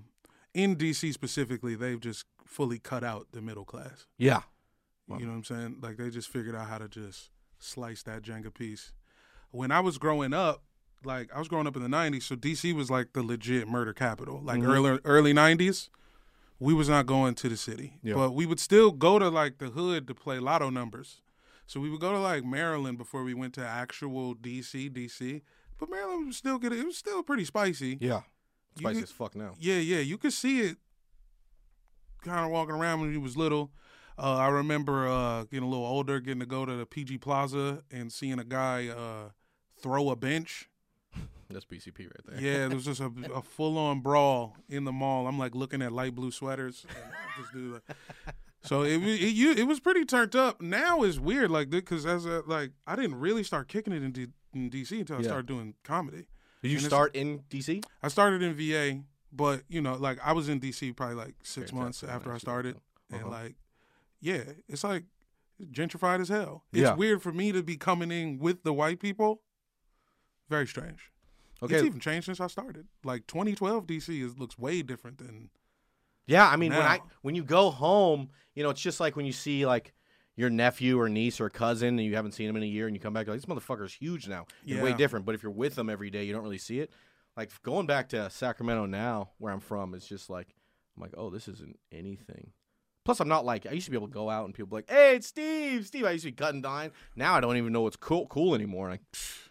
B: in D.C. specifically, they've just fully cut out the middle class.
A: Yeah.
B: You know what I'm saying? Like, they just figured out how to just slice that Jenga piece. When I was growing up, like, I was growing up in the 90s, so D.C. was like the legit murder capital. Like, early 90s, we was not going to the city. Yeah. But we would still go to, like, the hood to play lotto numbers. So we would go to, like, Maryland before we went to actual D.C. But Maryland was still it was still pretty spicy.
A: Yeah. Spicy as fuck now.
B: Yeah. You could see it kind of walking around when you was little. I remember getting a little older, getting to go to the PG Plaza and seeing a guy throw a bench.
A: That's PCP right there.
B: Yeah, there was just a full-on brawl in the mall. I'm, like, looking at light blue sweaters. And I just do that. So it was pretty turned up. Now it's weird, like, because I didn't really start kicking it in D.C. until I started doing comedy.
A: Did you start in D.C.?
B: I started in VA, but, you know, like, I was in D.C. probably, like, 6 months after I started. And, like, it's, like, gentrified as hell. It's weird for me to be coming in with the white people. Very strange. Okay. It's even changed since I started. Like, 2012 D.C. looks way different than
A: Yeah, I mean,
B: now.
A: when you go home, you know, it's just like when you see, like, your nephew or niece or cousin and you haven't seen him in a year and you come back, like, this motherfucker's huge now. It's way different. But if you're with them every day, you don't really see it. Like, going back to Sacramento now, where I'm from, it's just like, I'm like, oh, this isn't anything. Plus, I'm not like, I used to be able to go out and people be like, hey, it's Steve. I used to be cutting dime. Now I don't even know what's cool anymore. Like,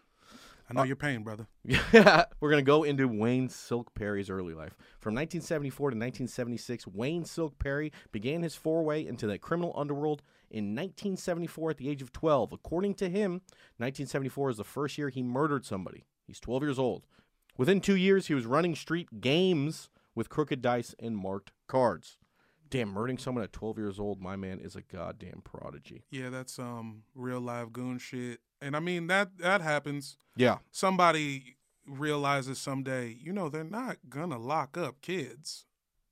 B: I know your pain, brother.
A: Yeah, we're going to go into Wayne Silk Perry's early life. From 1974 to 1976, Wayne Silk Perry began his foray into the criminal underworld in 1974 at the age of 12. According to him, 1974 is the first year he murdered somebody. He's 12 years old. Within 2 years, he was running street games with crooked dice and marked cards. Damn, murdering someone at 12 years old, my man is a goddamn prodigy.
B: Yeah, that's real live goon shit. And I mean, that happens.
A: Yeah.
B: Somebody realizes someday, you know, they're not going to lock up kids.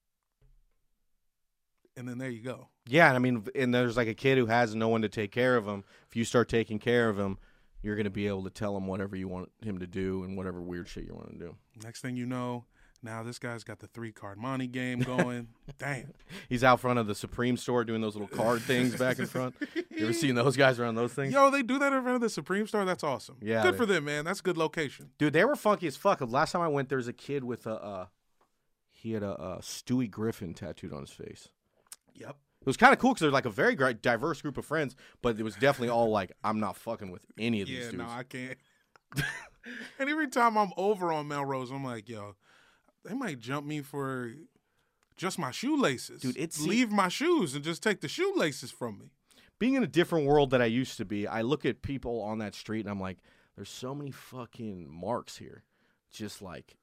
B: And then there you go.
A: Yeah, I mean, and there's like a kid who has no one to take care of him. If you start taking care of him, you're going to be able to tell him whatever you want him to do and whatever weird shit you want to do.
B: Next thing you know, now this guy's got the 3-card money game going. Damn.
A: He's out front of the Supreme store doing those little card things back in front. You ever seen those guys around those things?
B: Yo, they do that in front of the Supreme store? That's awesome.
A: Yeah.
B: Good for them, man. That's a good location.
A: Dude, they were funky as fuck. Last time I went, there was a kid with he had a Stewie Griffin tattooed on his face.
B: Yep.
A: It was kind of cool because they're like a very diverse group of friends, but it was definitely all like, I'm not fucking with any of these dudes.
B: Yeah, no, I can't. And every time I'm over on Melrose, I'm like, yo, they might jump me for just my shoelaces.
A: Dude,
B: leave my shoes and just take the shoelaces from me.
A: Being in a different world that I used to be, I look at people on that street and I'm like, there's so many fucking marks here. Just like,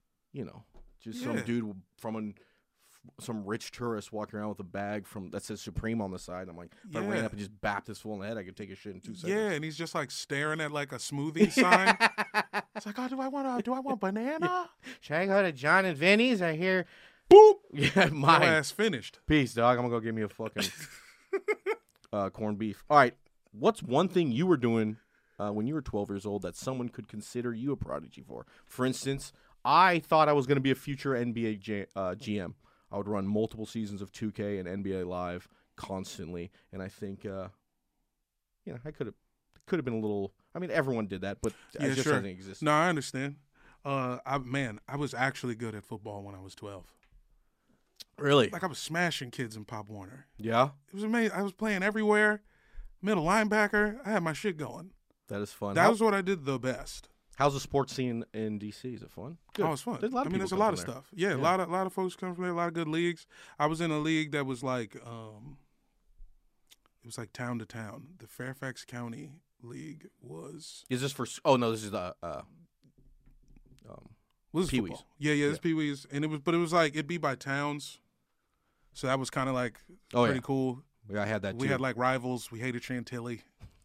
A: just some dude from some rich tourist walking around with a bag that says Supreme on the side. And I'm like, if I ran up and just bapped this fool in the head, I could take a shit in 2 seconds.
B: Yeah, and he's just like staring at like a smoothie sign. It's like, oh, do I want banana?
A: Should I go to John and Vinny's? I hear,
B: boop.
A: Yeah,
B: my ass finished.
A: Peace, dog. I'm gonna go get me a fucking corned beef. All right, what's one thing you were doing when you were 12 years old that someone could consider you a prodigy for? For instance, I thought I was gonna be a future NBA GM. I would run multiple seasons of 2K and NBA Live constantly, and I think, I could have been a little. I mean, everyone did that, but it just doesn't exist.
B: No, I understand. I was actually good at football when I was 12.
A: Really?
B: Like I was smashing kids in Pop Warner.
A: Yeah.
B: It was amazing. I was playing everywhere, middle linebacker. I had my shit going.
A: That is fun.
B: That was what I did the best.
A: How's the sports scene in DC? Is it fun?
B: Good. Oh, it's fun. There's a lot of stuff. Yeah, a lot of folks come from there. A lot of good leagues. I was in a league that was like, it was like town to town. The Fairfax County League was.
A: Is this for? Oh no, this is the.
B: Pee-wees. Yeah, this Pee-wees, and it was like it'd be by towns, so that was kind of like pretty cool.
A: Yeah, I had that.
B: We had like rivals. We hated Chantilly.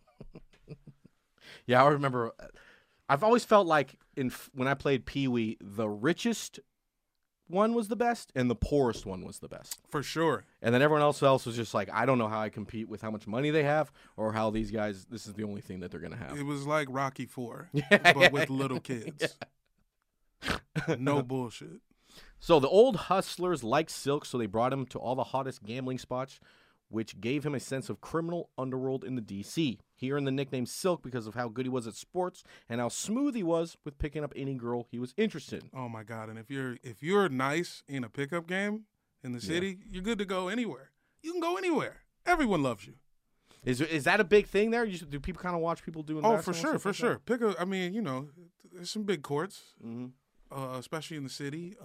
A: Yeah, I remember. I've always felt like when I played Pee-wee, the richest one was the best and the poorest one was the best.
B: For sure.
A: And then everyone else was just like, I don't know how I compete with how much money they have or how these guys, this is the only thing that they're going to have.
B: It was like Rocky IV, but with little kids. Yeah. No bullshit.
A: So the old hustlers liked Silk, so they brought him to all the hottest gambling spots, which gave him a sense of criminal underworld in the DC. He earned the nickname Silk because of how good he was at sports and how smooth he was with picking up any girl he was interested in.
B: Oh my God! And if you're nice in a pickup game in the city, you're good to go anywhere. You can go anywhere. Everyone loves you.
A: Is that a big thing there? Do people kind of watch people doing?
B: Oh, for sure, for sure. Pickup. I mean, there's some big courts, especially in the city.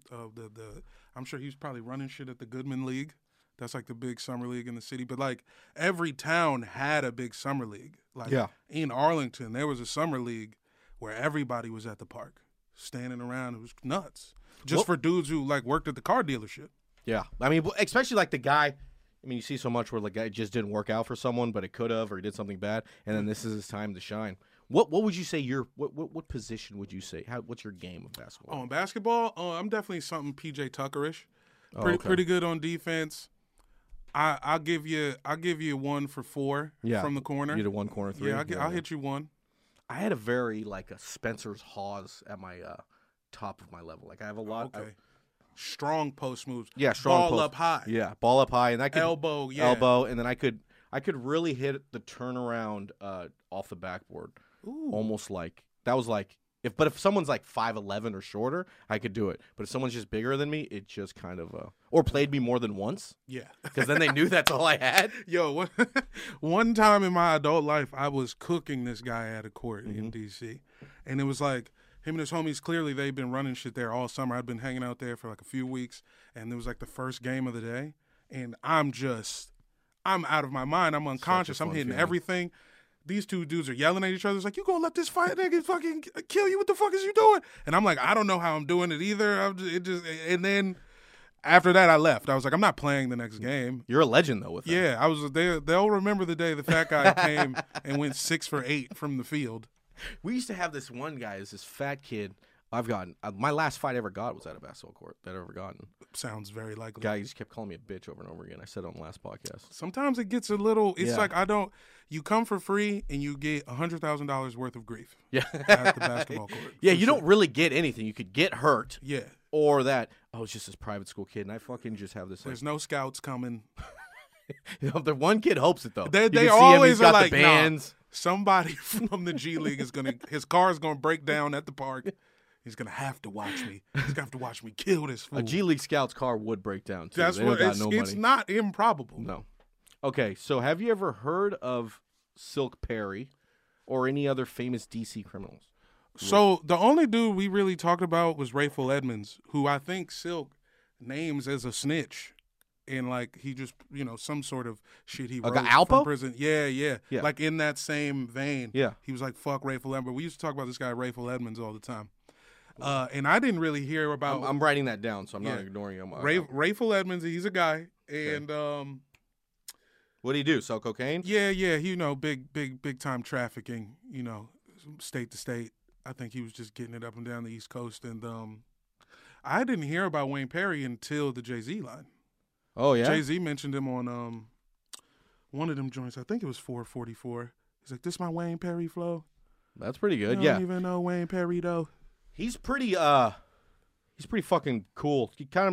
B: I'm sure he's probably running shit at the Goodman League. That's like the big summer league in the city. But like every town had a big summer league. Like in Arlington, there was a summer league where everybody was at the park standing around. It was nuts. Just for dudes who like worked at the car dealership.
A: Yeah. I mean, especially like the guy. I mean, you see so much where the guy just didn't work out for someone, but it could have, or he did something bad, and then this is his time to shine. What would you say what position would you say? What's your game of basketball?
B: Oh, in basketball, I'm definitely something PJ Tucker-ish. Pretty good on defense. I'll give you 1 for 4 from the corner.
A: You did 1 corner 3.
B: Yeah, I'll hit you 1.
A: I had a very like a Spencer's Hawes at my top of my level. Like I have a lot.
B: Okay. Strong post moves.
A: Yeah, strong
B: ball up high.
A: Yeah, ball up high, and I could
B: elbow,
A: and then I could really hit the turnaround off the backboard.
B: Ooh.
A: Almost like that was like if someone's like 5'11" or shorter, I could do it. But if someone's just bigger than me, it just kind of or played me more than once.
B: Yeah,
A: because then they knew that's all I had.
B: Yo, one time in my adult life, I was cooking this guy at a court in DC, and it was like him and his homies. Clearly, they've been running shit there all summer. I'd been hanging out there for like a few weeks, and it was like the first game of the day, and I'm out of my mind. I'm unconscious. I'm hitting everything. These two dudes are yelling at each other. It's like, you gonna let this fight nigga fucking kill you? What the fuck is you doing? And I'm like, I don't know how I'm doing it either. And then after that, I left. I was like, I'm not playing the next game.
A: You're a legend though with that.
B: Yeah, I was. They'll remember the day the fat guy came and went 6 for 8 from the field.
A: We used to have this one guy, this fat kid. I've gotten my last fight I ever got was at a basketball court that I've ever gotten.
B: Sounds very likely.
A: Guy just kept calling me a bitch over and over again. I said it on the last podcast.
B: Sometimes it gets a little. It's
A: Yeah.
B: like you come for free and you get $100,000 worth of grief.
A: Yeah,
B: at the basketball court.
A: Yeah,
B: For
A: you
B: sure.
A: don't really get anything. You could get hurt,
B: Yeah,
A: or that I was just this private school kid, and I fucking just have this.
B: there's no scouts coming.
A: The one kid hopes it though.
B: They
A: You can see him,
B: always
A: he's got
B: are like,
A: the
B: nah.
A: bands.
B: Somebody from the G League his car is gonna break down at the park. He's gonna have to watch me. He's gonna have to watch me kill this fool.
A: A G League scout's car would break down too.
B: That's
A: They
B: what
A: don't got
B: it's.
A: no
B: It's
A: money.
B: not improbable.
A: No. Okay, so have you ever heard of Silk Perry or any other famous DC criminals?
B: So the only dude we really talked about was Rayful Edmonds, who I think Silk names as a snitch. And like he just, some sort of shit he wrote
A: Alpo?
B: from prison. Yeah.
A: Yeah.
B: Like in that same vein.
A: Yeah.
B: He was like, fuck Rayful Edmonds. We used to talk about this guy, Rayful Edmonds, all the time. And I didn't really hear about
A: I'm writing that down, so I'm not
B: Yeah.
A: ignoring him.
B: Rayful Edmonds. He's a guy. And
A: What do you do? Sell cocaine?
B: yeah, big time trafficking, state to state. I think he was just getting it up and down the East Coast. And I didn't hear about Wayne Perry until the Jay-Z line.
A: Oh yeah.
B: Jay-Z mentioned him on one of them joints. I think it was 444. He's like, "This my Wayne Perry flow."
A: That's pretty good.
B: You
A: Yeah.
B: don't even know Wayne Perry though.
A: He's pretty fucking cool.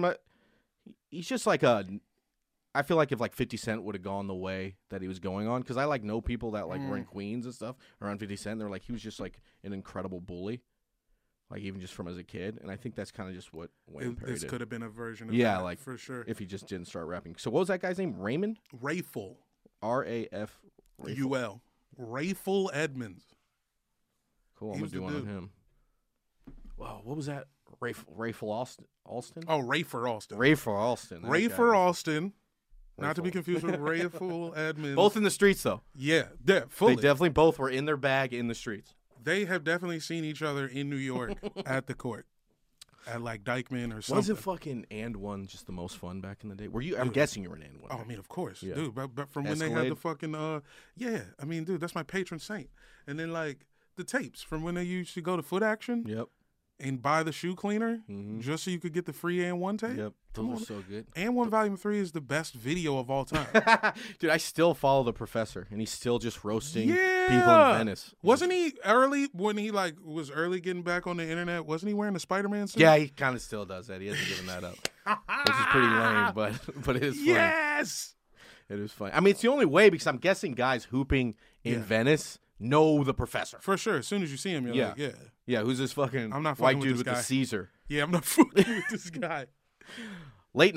A: He's just like I feel like if like 50 Cent would have gone the way that he was going on, because I like know people that like were in Queens and stuff around 50 Cent. They're like, he was just like an incredible bully, like even just from as a kid. And I think that's kind of just what Wayne Perry
B: This
A: did.
B: could have been a version of
A: Yeah,
B: that,
A: like
B: for sure.
A: if he just didn't start rapping. So what was that guy's name? Raymond?
B: Rayful.
A: R-A-F.
B: U-L. Rayful Edmonds.
A: Cool.
B: He
A: I'm
B: was
A: gonna
B: the
A: do one on
B: dude.
A: him. Wow, what was that? Rayful Alston?
B: Oh, Rayful Alston.
A: Rayful Alston. that
B: Rayful
A: guy.
B: Alston. Not to be
A: Rayful.
B: confused with Rayful Edmonds.
A: Both in the streets though.
B: Yeah,
A: They
B: fully.
A: definitely both were in their bag in the streets.
B: They have definitely seen each other in New York at the court. At like Dykeman or something.
A: Wasn't fucking And One just the most fun back in the day? Were you? I'm guessing you were an And One.
B: Oh, I mean, of course,
A: Yeah.
B: dude. But from when they had the fucking yeah. I mean, dude, that's my patron saint. And then like the tapes from when they used to go to Foot Action
A: Yep.
B: and buy the shoe cleaner
A: Mhm.
B: just so you could get the free And One tape.
A: Yep.
B: Come
A: Those
B: on.
A: are so good.
B: And One Volume 3 is the best video of all time.
A: Dude, I still follow the professor, and he's still just roasting
B: Yeah.
A: people in Venice.
B: Wasn't he early when he like was early getting back on the internet? Wasn't he wearing the Spider-Man suit?
A: Yeah, he kind of still does that. He hasn't given that up, which is pretty lame, but it is funny.
B: Yes.
A: It is funny. I mean, it's the only way because I'm guessing guys hooping in
B: Yeah.
A: Venice know the professor.
B: For sure. As soon as you see him, you're
A: Yeah.
B: like, yeah.
A: Yeah, who's this fucking
B: I'm not
A: white
B: fucking with
A: dude
B: this
A: with the
B: guy.
A: Caesar?
B: Yeah, I'm not fucking with this guy.
A: Late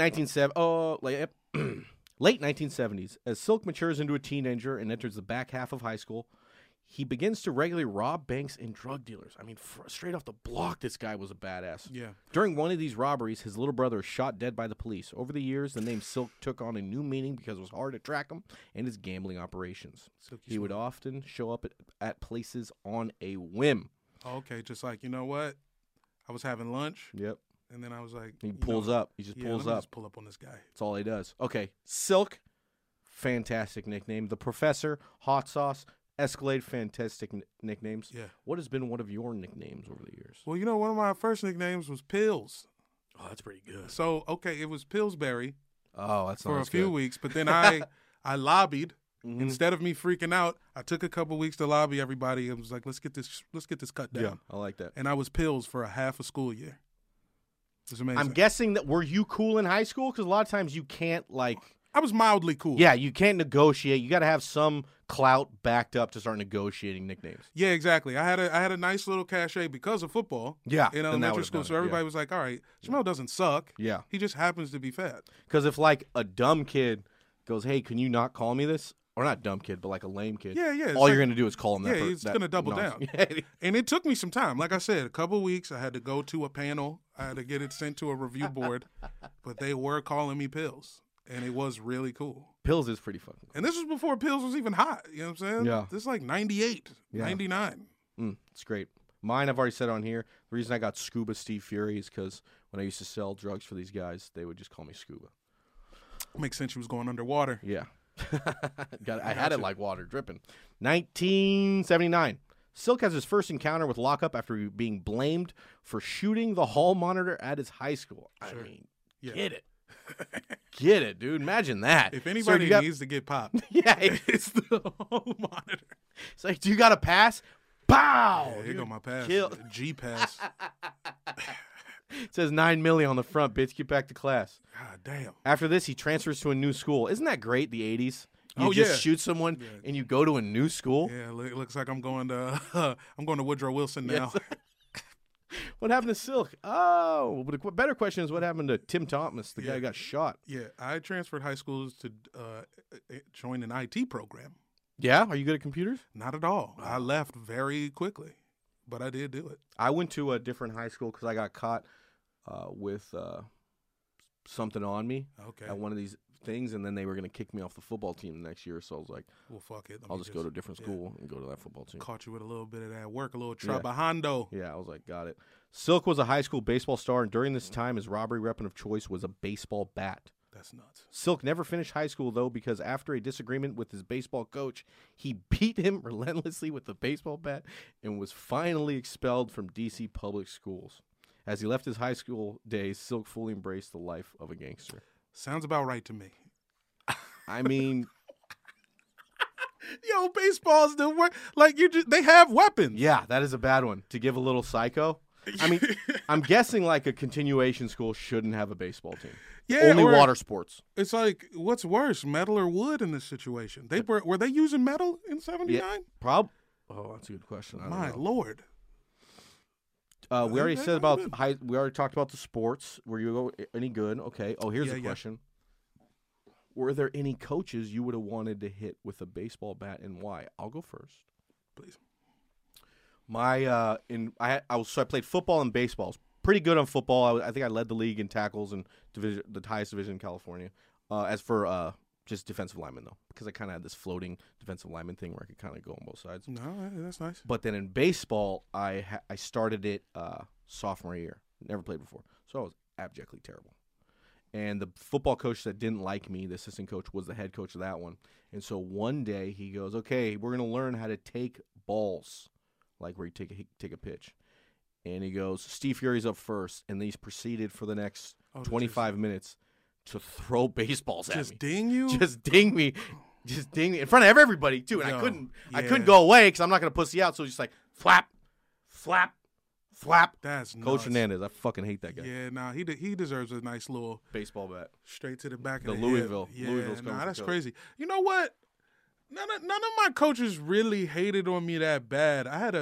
A: 1970s, as Silk matures into a teenager and enters the back half of high school, he begins to regularly rob banks and drug dealers. I mean, straight off the block, this guy was a badass.
B: Yeah.
A: During one of these robberies, his little brother is shot dead by the police. Over the years, the name Silk took on a new meaning because it was hard to track him and his gambling operations.
B: Silky
A: He would often show up at places on a whim.
B: Okay, just like, you know what? I was having lunch,
A: Yep.
B: and then I was like,
A: He
B: you
A: pulls
B: know,
A: up. He just
B: yeah,
A: pulls
B: let me
A: up.
B: just pull up on this guy.
A: That's all he does. Okay, Silk, fantastic nickname. The Professor, Hot Sauce, Escalade, fantastic nicknames.
B: Yeah.
A: What has been one of your nicknames over the years?
B: Well, one of my first nicknames was Pills.
A: Oh, that's pretty good.
B: So, okay, it was Pillsbury
A: Oh, that's
B: for
A: not
B: a
A: as
B: few
A: good.
B: weeks, but then I lobbied.
A: Mhm.
B: Instead of me freaking out, I took a couple weeks to lobby everybody. I was like, let's get this cut down.
A: Yeah, I like that.
B: And I was Pills for a half a school year. It was amazing.
A: I'm guessing that were you cool in high school? Because a lot of times you can't
B: I was mildly cool.
A: yeah, you can't negotiate. You got to have some clout backed up to start negotiating nicknames.
B: Yeah, exactly. I had a nice little cachet because of football.
A: Yeah,
B: In elementary school, so everybody was like, "All right, Jamel doesn't suck.
A: Yeah,
B: He just happens to be fat."
A: because if like a dumb kid goes, "Hey, can you not call me this?" Or not dumb kid, but like a lame kid.
B: Yeah, yeah. it's
A: All
B: like-
A: you're gonna do is call him that.
B: Yeah, he's gonna double down.
A: down.
B: And it took me some time. Like I said, a couple weeks. I had to go to a panel. I had to get it sent to a review board, but they were calling me Pills, and it was really cool.
A: Pills is pretty fucking cool.
B: And this was before Pills was even hot. You know what I'm saying?
A: Yeah.
B: This is like 98,
A: Yeah.
B: 99.
A: It's great. Mine, I've already said on here. The reason I got Scuba Steve Fury is because when I used to sell drugs for these guys, they would just call me Scuba.
B: Makes sense. She was going underwater.
A: Yeah. I had it like water dripping. 1979. Silk has his first encounter with lockup after being blamed for shooting the hall monitor at his high school.
B: Sure.
A: I mean,
B: Yeah.
A: get it. Get it, dude. Imagine that.
B: If anybody needs to get popped,
A: Yeah.
B: it's the hall monitor.
A: It's like, do you got a pass? Pow!
B: Yeah, here go my pass.
A: Kill.
B: G pass.
A: It says $9 million on the front, bitch. Get back to class.
B: God damn.
A: After this, he transfers to a new school. Isn't that great, the 80s? You
B: Oh,
A: just
B: yeah.
A: shoot someone and you go to a new school?
B: Yeah, it looks like I'm going to Woodrow Wilson now.
A: Yes. What happened to Silk? Oh, but a better question is what happened to Tim Thomas, the guy who got shot.
B: Yeah, I transferred high schools to join an IT program.
A: Yeah? Are you good at computers?
B: Not at all. I left very quickly, but I did do it.
A: I went to a different high school because I got caught with something on me
B: Okay.
A: at one of these things, and then they were going to kick me off the football team the next year. So I was like,
B: Well, fuck it. Let
A: I'll
B: me
A: just go to a different school and go to that football team.
B: Caught you with a little bit of that work, a little
A: Yeah.
B: trabajando.
A: Yeah, I was like, got it. Silk was a high school baseball star, and during this time, his robbery weapon of choice was a baseball bat.
B: That's nuts.
A: Silk never finished high school, though, because after a disagreement with his baseball coach, he beat him relentlessly with a baseball bat and was finally expelled from D.C. public schools. As he left his high school days, Silk fully embraced the life of a gangster.
B: Sounds about right to me.
A: I mean,
B: Yo, baseball's the work. Like they have weapons.
A: yeah, that is a bad one. To give a little psycho. I mean, I'm guessing like a continuation school shouldn't have a baseball team.
B: Yeah,
A: Only
B: or
A: water sports.
B: It's like, what's worse, metal or wood in this situation? They were they using metal in '79?
A: Oh, that's a good question. I don't
B: My
A: know.
B: Lord.
A: We already
B: They
A: said
B: might
A: about
B: have
A: high. We already talked about the sports. Were you any good? Okay. Oh, here's a
B: Yeah.
A: question. Were there any coaches you would have wanted to hit with a baseball bat, and why? I'll go first.
B: Please.
A: I played football and baseball. I was pretty good on football. I think I led the league in tackles and the highest division in California. As for just defensive lineman though, because I kind of had this floating defensive lineman thing where I could kind of go on both sides.
B: No, that's nice.
A: But then in baseball, I started it sophomore year. Never played before, so I was abjectly terrible. And the football coach that didn't like me, the assistant coach, was the head coach of that one. And so one day he goes, "Okay, we're gonna learn how to take balls, like where you take a pitch." And he goes, "Steve Fury's up first," and then he's proceeded for the next 25 minutes to throw baseballs at me.
B: Just ding you?
A: Just ding me in front of everybody too. And
B: Yo,
A: I couldn't go away because I'm not gonna pussy out. So he's just like flap, flap, flap.
B: That's nuts.
A: Coach Hernandez, I fucking hate that guy.
B: Yeah, nah, he deserves a nice little
A: Baseball bat.
B: straight to the back
A: The
B: of the
A: Louisville.
B: head. Yeah,
A: Louisville's coming for
B: that's
A: coach.
B: crazy. You know what? None of my coaches really hated on me that bad. I had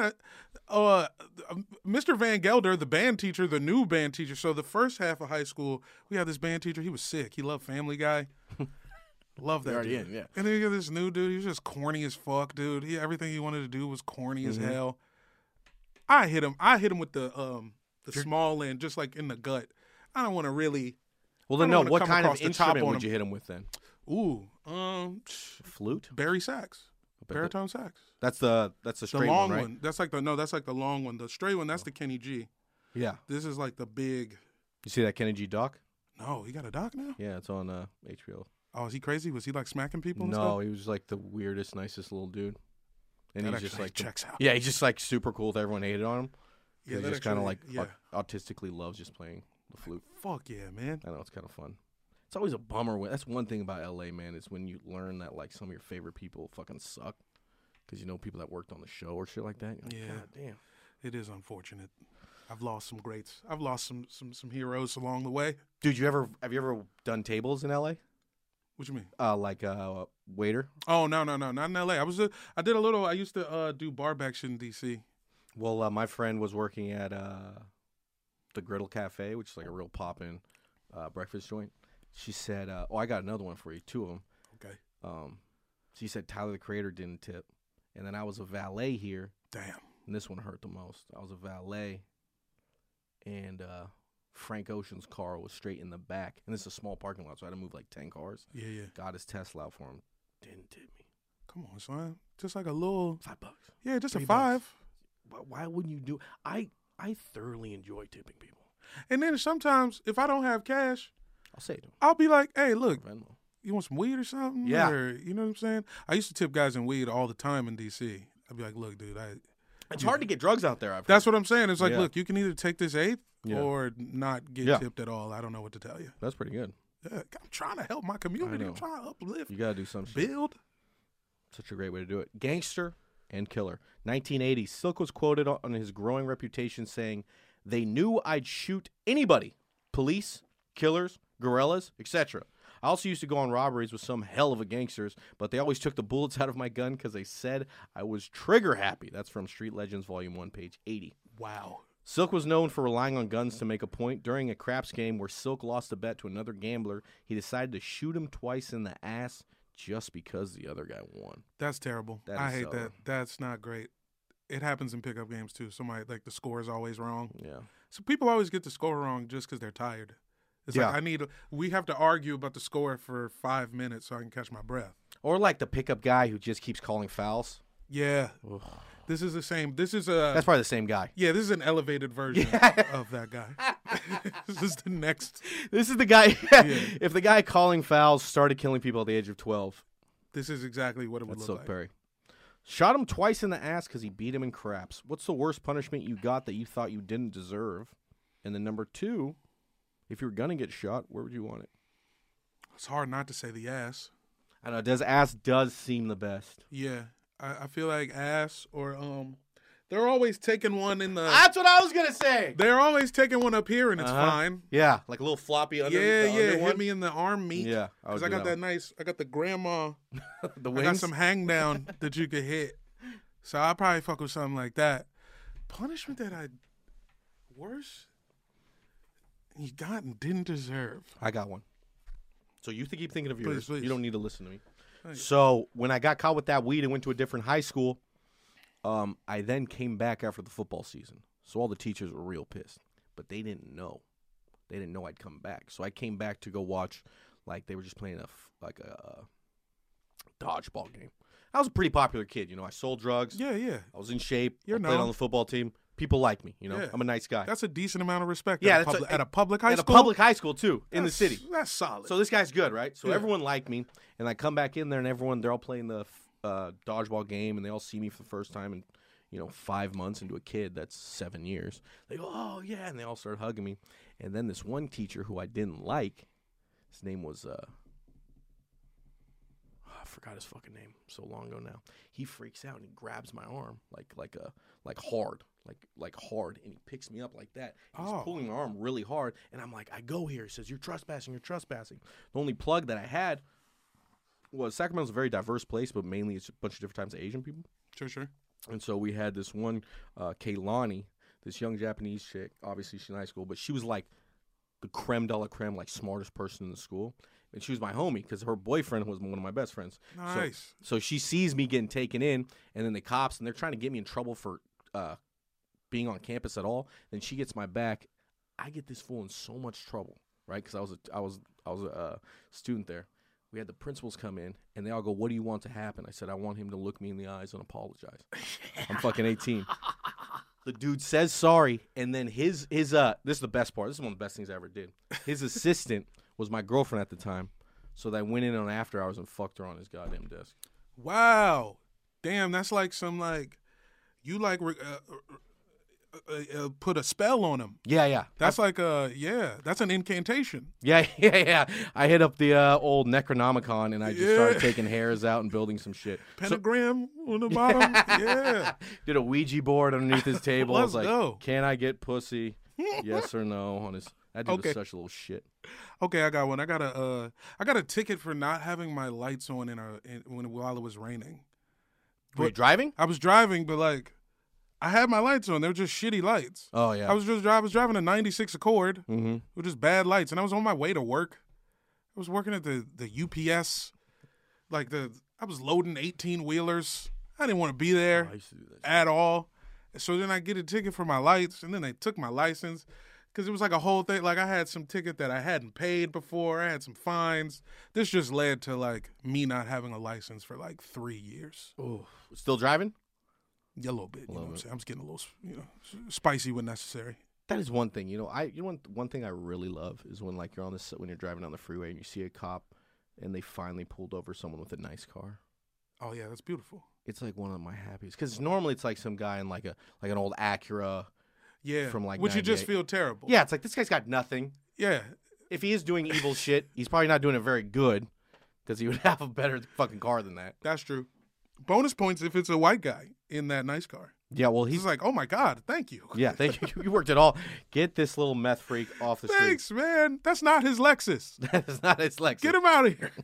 B: Mr. Van Gelder, the band teacher, the new band teacher. So the first half of high school, we had this band teacher. He was sick. He loved Family Guy. Love that
A: Already
B: dude.
A: in, yeah.
B: And then you got this new dude. He was just corny as fuck, dude. Everything he wanted to do was corny as hell. I hit him with the small end, just like in the gut. I don't want to really.
A: Well, then
B: I
A: no.
B: don't wanna
A: What
B: come
A: kind of
B: across the top
A: instrument
B: on
A: would
B: him.
A: you hit him with then?
B: Ooh,
A: Flute.
B: Barry sax,
A: bet
B: baritone sax.
A: That's the
B: The
A: straight
B: long
A: one, right?
B: That's like the long one. The straight one, that's the Kenny G.
A: Yeah.
B: This is like the big.
A: You see that Kenny G doc?
B: No, he got a doc now.
A: Yeah, it's on HBO.
B: Oh, is he crazy? Was he like smacking people? And
A: No,
B: stuff?
A: he was like the weirdest, nicest little dude. And
B: That
A: he's just
B: actually
A: like
B: checks out.
A: Yeah, he's just like super cool with everyone hated on him.
B: Yeah,
A: He
B: that
A: just kind of
B: actually-
A: like autistically loves just playing the flute.
B: Fuck yeah, man.
A: I know, it's kind of fun. It's always a bummer when that's one thing about LA, man, is when you learn that like some of your favorite people fucking suck because you know people that worked on the show or shit like that. You're like,
B: Yeah.
A: God damn.
B: It is unfortunate. I've lost some greats. I've lost some heroes along the way.
A: Dude, have you ever done tables in LA?
B: What you mean?
A: Like waiter?
B: Oh no, not in LA. I used to do bar back shit in DC.
A: Well, my friend was working at the Griddle Cafe, which is like a real poppin' breakfast joint. She said, I got another one for you, two of them.
B: Okay.
A: She said Tyler, the Creator, didn't tip. And then I was a valet here,
B: Damn.
A: and this one hurt the most. I was a valet, and Frank Ocean's car was straight in the back. And this is a small parking lot, so I had to move like 10 cars.
B: Yeah.
A: Got his Tesla out for him. Didn't tip me.
B: Come on, son. Just like a little.
A: $5.
B: Yeah, just a
A: $3.
B: $5.
A: Why wouldn't you do? I thoroughly enjoy tipping people.
B: And then sometimes if I don't have cash,
A: I'll say it to him.
B: I'll be like, "Hey, look,
A: Venmo.
B: you want some weed or something?"
A: Yeah.
B: Or, you know what I'm saying? I used to tip guys in weed all the time in DC. I'd be like, look, dude,
A: It's hard to get drugs out there.
B: That's what I'm saying. It's like,
A: Yeah.
B: look, you can either take this eighth
A: Yeah.
B: or not get
A: Yeah.
B: tipped at all. I don't know what to tell you.
A: That's pretty good.
B: Yeah, I'm trying to help my community.
A: know.
B: I'm trying to uplift,
A: You got to do some shit.
B: build.
A: Such a great way to do it. Gangster and killer. 1980, Silk was quoted on his growing reputation saying, "They knew I'd shoot anybody. Police, killers, guerrillas, etc. I also used to go on robberies with some hell of a gangsters, but they always took the bullets out of my gun because they said I was trigger happy." That's from Street Legends Volume 1, page 80.
B: Wow.
A: Silk was known for relying on guns to make a point. During a craps game where Silk lost a bet to another gambler, he decided to shoot him twice in the ass just because the other guy won.
B: That's terrible.
A: That
B: I
A: is
B: hate
A: sour.
B: that. That's not great. It happens in pickup games too. Somebody like the score is always wrong.
A: Yeah.
B: So people always get the score wrong just because they're tired. It's
A: Yeah.
B: like we have to argue about the score for 5 minutes so I can catch my breath.
A: Or like the pickup guy who just keeps calling fouls.
B: Yeah.
A: Ugh.
B: This is the same. This is a
A: That's probably the same guy.
B: yeah. This is an elevated version of that guy. This is the next.
A: This is the guy.
B: Yeah.
A: If the guy calling fouls started killing people at the age of 12,
B: This is exactly what it would
A: that's
B: look
A: Silk
B: like.
A: Perry. Shot him twice in the ass because he beat him in craps. What's the worst punishment you got that you thought you didn't deserve? And then number 2, if you were going to get shot, where would you want it?
B: It's hard not to say the ass.
A: I know, ass does seem the best.
B: Yeah, I feel like ass or they're always taking one in the.
A: That's what I was going to say.
B: They're always taking one up here and it's
A: Uh-huh.
B: fine.
A: Yeah, like a little floppy under the under
B: Hit
A: one.
B: me in the arm meat.
A: Yeah, I would
B: because I
A: do
B: got that nice. I got the grandma.
A: the
B: I
A: wings.
B: got some hang down that you could hit. So I'll probably fuck with something like that. Punishment that I worse you got and didn't deserve.
A: I got one. So you keep thinking of yours.
B: Please.
A: You don't need to listen to me.
B: Thank you.
A: So when I got caught with that weed and went to a different high school, I then came back after the football season. So all the teachers were real pissed, but they didn't know. They didn't know I'd come back. So I came back to go watch, like they were just playing a dodgeball game. I was a pretty popular kid, you know. I sold drugs.
B: Yeah.
A: I was in shape.
B: You're
A: I played
B: known.
A: on the football team. People like me, you know.
B: Yeah.
A: I'm a nice guy.
B: That's a decent amount of respect.
A: Yeah,
B: at a public high
A: At
B: school.
A: a public high school too, in the
B: That's-
A: city.
B: That's solid.
A: So this guy's good, right? So
B: Yeah.
A: everyone liked me, and I come back in there, and they're all playing the dodgeball game, and they all see me for the first time in 5 months into a kid that's 7 years. They go, "Oh yeah," and they all start hugging me. And then this one teacher who I didn't like, his name was I forgot his fucking name. So long ago now. He freaks out and he grabs my arm like hard, and he picks me up like that. He's
B: Oh.
A: pulling my arm really hard, and I'm like, "I go here." He says, "You're trespassing. You're trespassing." The only plug that I had was Sacramento's a very diverse place, but mainly it's a bunch of different types of Asian people.
B: Sure.
A: And so we had this one, Kaylani, this young Japanese chick. Obviously, she's in high school, but she was like the creme de la creme, like smartest person in the school. And she was my homie because her boyfriend was one of my best friends.
B: Nice.
A: So she sees me getting taken in, and then the cops, and they're trying to get me in trouble for being on campus at all. Then she gets my back. I get this fool in so much trouble, right? Because I was a student there. We had the principals come in, and they all go, "What do you want to happen?" I said, "I want him to look me in the eyes and apologize." I'm fucking 18. The dude says sorry, and then his this is the best part. This is one of the best things I ever did. His assistant was my girlfriend at the time, so I went in on after hours and fucked her on his goddamn desk.
B: Wow. Damn, that's like some you put a spell on him.
A: Yeah.
B: That's that's an incantation.
A: Yeah. I hit up the old Necronomicon, and I just started
B: Yeah.
A: taking hairs out and building some shit.
B: Pentagram on the bottom. Yeah.
A: Did a Ouija board underneath his table. I was
B: Let's
A: like,
B: go.
A: "Can I get pussy? Yes or no?" On his, that dude
B: Okay.
A: was such a little shit.
B: Okay, I got one. I got a ticket for not having my lights on while it was raining.
A: Were you driving?
B: I was driving, but I had my lights on. They were just shitty lights.
A: Oh yeah.
B: I was driving a 96 Accord
A: Mm-hmm.
B: with just bad lights, and I was on my way to work. I was working at the UPS, I was loading 18-wheelers. I didn't want to be there
A: I used to do that.
B: at all. So then I get a ticket for my lights, and then they took my license because it was like a whole thing. Like I had some ticket that I hadn't paid before. I had some fines. This just led to me not having a license for 3 years.
A: Ooh. Still driving?
B: Yeah, a little bit. You know
A: Love
B: what I'm
A: it.
B: saying? I'm just getting a little, spicy when necessary.
A: That is one thing. One thing I really love is when you're when you're driving down the freeway and you see a cop and they finally pulled over someone with a nice car.
B: Oh yeah, that's beautiful.
A: it's like one of my happiest because normally it's like some guy in like an old Acura.
B: Yeah,
A: from like
B: which you just
A: 98.
B: feel terrible.
A: Yeah, it's like this guy's got nothing.
B: Yeah,
A: If he is doing evil shit, he's probably not doing it very good because he would have a better fucking car than that.
B: that's true. Bonus points if it's a white guy in that nice car.
A: Yeah, well,
B: He's like, oh my God, thank you.
A: yeah, thank you. You worked it all. Get this little meth freak off the
B: Thanks, man. That's not his Lexus.
A: street. That's not his Lexus.
B: Get him out of here.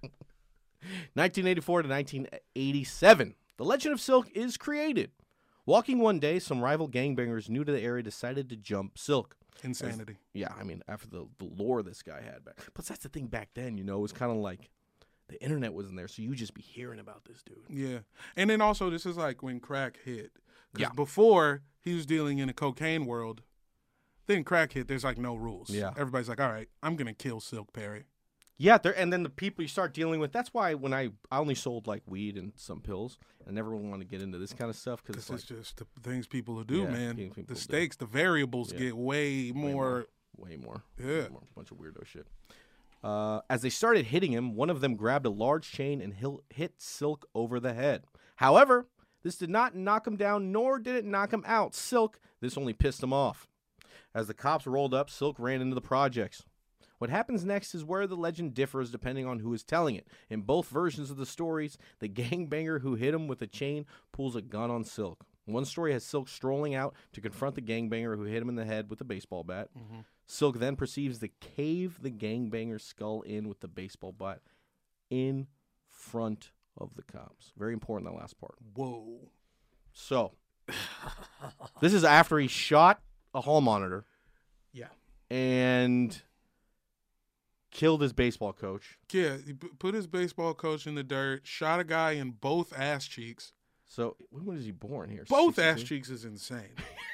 A: 1984 to 1987. The Legend of Silk is created. Walking one day, some rival gangbangers new to the area decided to jump Silk.
B: Insanity.
A: Yeah, I mean, after the lore this guy had back. But that's the thing back then, you know, it was kind of like the internet wasn't there, so you just be hearing about this dude.
B: Yeah. And then also, this is like when crack hit. 'Cause
A: Yeah.
B: before, he was dealing in a cocaine world. Then crack hit, there's like no rules.
A: Yeah.
B: Everybody's like, all right, I'm going to kill Silk Perry.
A: Yeah, and then the people you start dealing with, that's why when I only sold like weed and some pills, I never want to get into this kind of stuff because
B: Because it's just the things people will do,
A: Yeah,
B: man.
A: things people
B: The
A: do.
B: stakes, the variables get way more.
A: way more.
B: Yeah.
A: Way more. Bunch of weirdo shit. As they started hitting him, one of them grabbed a large chain and hit Silk over the head. However, this did not knock him down, nor did it knock him out. Silk, this only pissed him off. As the cops rolled up, Silk ran into the projects. What happens next is where the legend differs depending on who is telling it. In both versions of the stories, the gangbanger who hit him with a chain pulls a gun on Silk. One story has Silk strolling out to confront the gangbanger who hit him in the head with a baseball bat.
B: Mm-hmm.
A: Silk then proceeds to cave the gangbanger's skull in with the baseball bat in front of the cops. Very important, that last part.
B: Whoa.
A: So, this is after he shot a hall monitor
B: Yeah.
A: and killed his baseball coach.
B: Yeah. He put his baseball coach in the dirt, shot a guy in both ass cheeks.
A: So, when was he born here?
B: Both
A: 62?
B: ass cheeks is insane.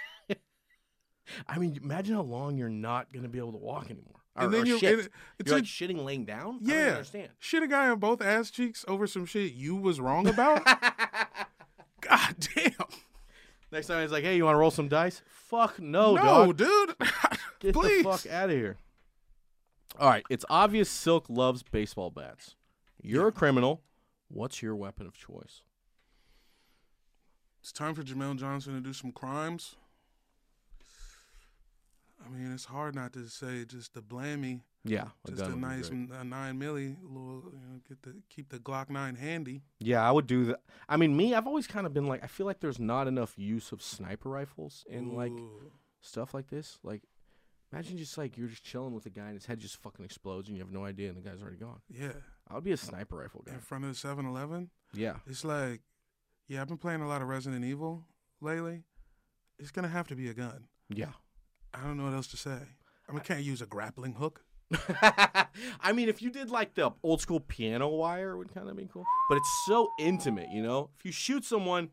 A: I mean, imagine how long you're not going to be able to walk anymore.
B: And
A: Or
B: then you,
A: shit.
B: and it's
A: You're
B: a,
A: like shitting laying down? I don't
B: yeah,
A: understand.
B: shit a guy in both ass cheeks over some shit you was wrong about. God damn.
A: Next time he's like, hey, you want to roll some dice? Fuck no,
B: No,
A: dog.
B: dude.
A: Get
B: Please.
A: the fuck out of here. All right, it's obvious Silk loves baseball bats. You're a criminal. What's your weapon of choice?
B: It's time for Jamel Johnson to do some crimes. I mean, it's hard not to say just the blammy.
A: Yeah,
B: Just a nice 9 milli, little, keep the Glock 9 handy.
A: Yeah, I would do that. I mean, me, I've always kind of been like, I feel like there's not enough use of sniper rifles in like
B: Ooh.
A: stuff like this. Like, imagine just like you're just chilling with a guy and his head just fucking explodes and you have no idea and the guy's already gone.
B: Yeah,
A: I would be a sniper rifle guy.
B: in front of the 7-Eleven.
A: Yeah.
B: It's like, yeah, I've been playing a lot of Resident Evil lately. It's gonna have to be a gun.
A: Yeah.
B: I don't know what else to say. I mean, can't use a grappling hook.
A: I mean, if you did like the old school piano wire, it would kind of be cool. But it's so intimate, you know? If you shoot someone,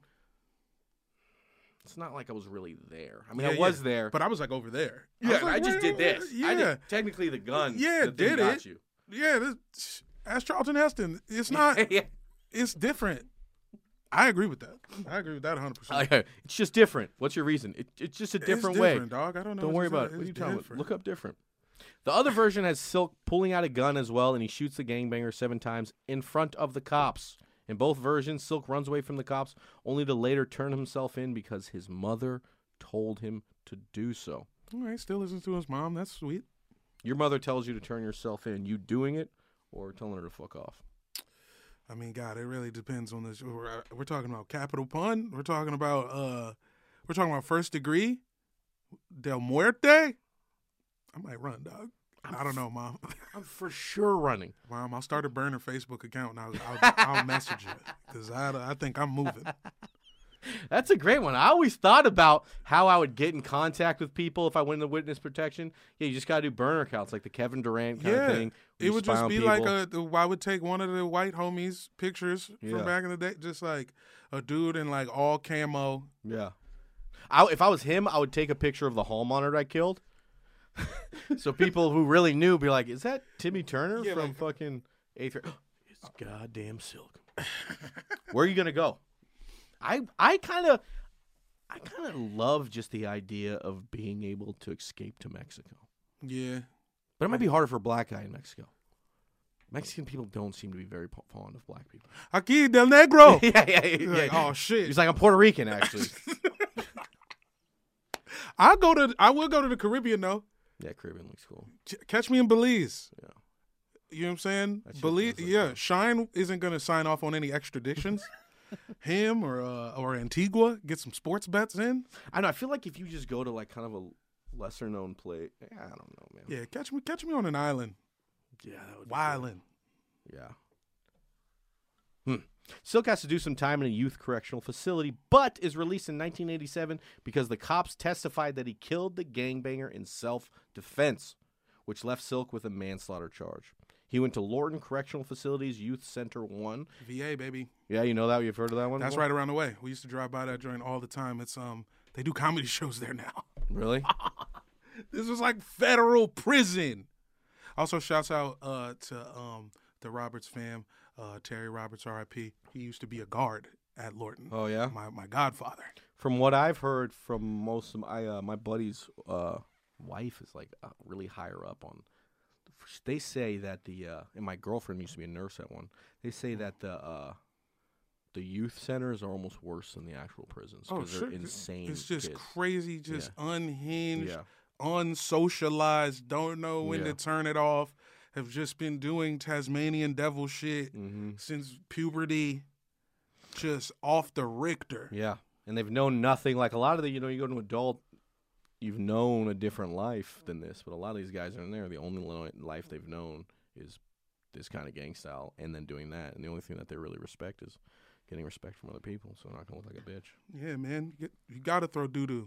A: it's not like I was really there. I mean, I was there.
B: but I was like over there.
A: Yeah,
B: was like,
A: I just
B: wait,
A: did this.
B: Yeah,
A: I did, technically, the gun.
B: Yeah,
A: the thing
B: did
A: got
B: it.
A: you.
B: yeah. Ask Charlton Heston. It's not.
A: Yeah.
B: It's different. I agree with that. I agree with that 100%.
A: Okay, it's just different. What's your reason? It's just a different way.
B: Dog. I don't know.
A: Don't worry about it. What are you talking about? Look up different. The other version has Silk pulling out a gun as well, and he shoots the gangbanger 7 times in front of the cops. In both versions, Silk runs away from the cops, only to later turn himself in because his mother told him to do so.
B: All right, still listens to his mom. That's sweet.
A: Your mother tells you to turn yourself in. You doing it or telling her to fuck off?
B: I mean, God, it really depends on this. We're talking about capital pun. We're talking about first degree. Del Muerte. I might run, dog. I don't know, Mom.
A: I'm for sure running.
B: Mom, I'll start a burner Facebook account and I'll message you because I think I'm moving.
A: That's a great one. I always thought about how I would get in contact with people if I went into witness protection. Yeah, you just got to do burner accounts like the Kevin Durant kind of thing.
B: It would just be like I would take one of the white homies' pictures from back in the day, just like a dude in like all camo.
A: Yeah. If I was him, I would take a picture of the hall monitor I killed. So people who really knew be like, is that Timmy Turner from like, fucking 8th grade? It's goddamn Silk. Where are you going to go? I kind of love just the idea of being able to escape to Mexico.
B: Yeah.
A: But it might be harder for a black guy in Mexico. Mexican people don't seem to be very fond of black people.
B: Aquí del negro.
A: yeah.
B: Like, oh shit.
A: He's like, I'm Puerto Rican, actually.
B: I will go to the Caribbean though.
A: Yeah, Caribbean looks cool.
B: Catch me in Belize.
A: Yeah.
B: You know what I'm saying?
A: That shit
B: Belize.
A: does look
B: Yeah.
A: cool.
B: Shine isn't gonna sign off on any extraditions. Him or Antigua get some sports bets in.
A: I know. I feel like if you just go to like kind of a lesser known place, I don't know, man.
B: Yeah. Catch me on an island.
A: Yeah, that would be
B: Wildin'.
A: cool. Yeah. Silk has to do some time in a youth correctional facility, but is released in 1987 because the cops testified that he killed the gangbanger in self-defense, which left Silk with a manslaughter charge. He went to Lorton Correctional Facilities Youth Center 1.
B: VA, baby.
A: Yeah, you know that? You've heard of that one
B: That's
A: before?
B: right around the way. We used to drive by that joint all the time. It's they do comedy shows there now.
A: Really?
B: This was like federal prison. Also, shouts out to the Roberts fam, Terry Roberts, R.I.P. He used to be a guard at Lorton.
A: Oh, yeah?
B: My godfather.
A: From what I've heard from most of my buddy's wife is like really higher up on. They say that and my girlfriend used to be a nurse at one. They say that the youth centers are almost worse than the actual prisons because they're insane.
B: It's just
A: kids.
B: crazy, just unhinged,
A: Yeah.
B: unsocialized, don't know when
A: Yeah.
B: to turn it off, have just been doing Tasmanian devil shit
A: Mm-hmm.
B: since puberty, just off the Richter.
A: Yeah, and they've known nothing. Like a lot of you go to adult, you've known a different life than this. But a lot of these guys are in there. The only life they've known is this kind of gang style, and then doing that. And the only thing that they really respect is getting respect from other people. So they're not gonna look like a bitch.
B: Yeah, man, you gotta throw doo-doo.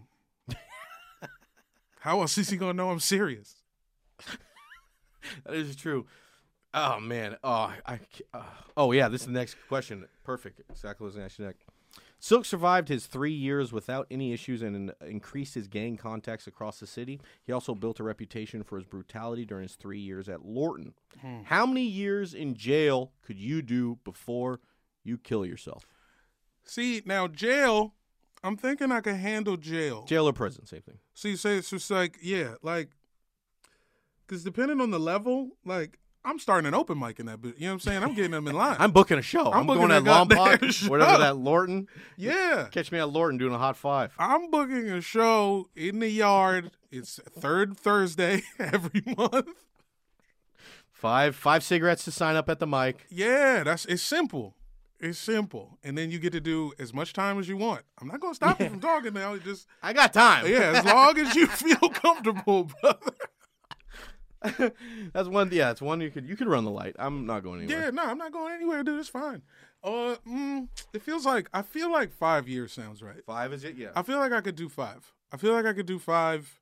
B: How else is he gonna know I'm serious?
A: That is true. Oh man. Oh yeah. This is the next question. Perfect. Exactly what I was asking next. Silk survived his 3 years without any issues and increased his gang contacts across the city. He also built a reputation for his brutality during his 3 years at Lorton. How many years in jail could you do before you kill yourself?
B: See, now jail, I'm thinking I could handle jail.
A: Jail or prison, same thing.
B: See, so it's just like, yeah, like, because depending on the level, like, I'm starting an open mic in that bit. You know what I'm saying? I'm getting them in line.
A: I'm booking a show. I'm
B: booking
A: going
B: a
A: at Lompoc,
B: goddamn show.
A: whatever that Lorton.
B: Yeah.
A: Catch me at Lorton doing a hot five.
B: I'm booking a show in the yard. It's third Thursday every month.
A: Five cigarettes to sign up at the mic.
B: Yeah, it's simple. It's simple. And then you get to do as much time as you want. I'm not going to stop you from talking now. Just
A: I got time.
B: yeah, as long as you feel comfortable, brother.
A: That's one. Yeah, it's one you could run the light. I'm not going anywhere.
B: Yeah, no, I'm not going anywhere, dude. It's fine. I feel like 5 years sounds right.
A: 5 is it? Yeah.
B: I feel like I could do 5. I feel like I could do 5.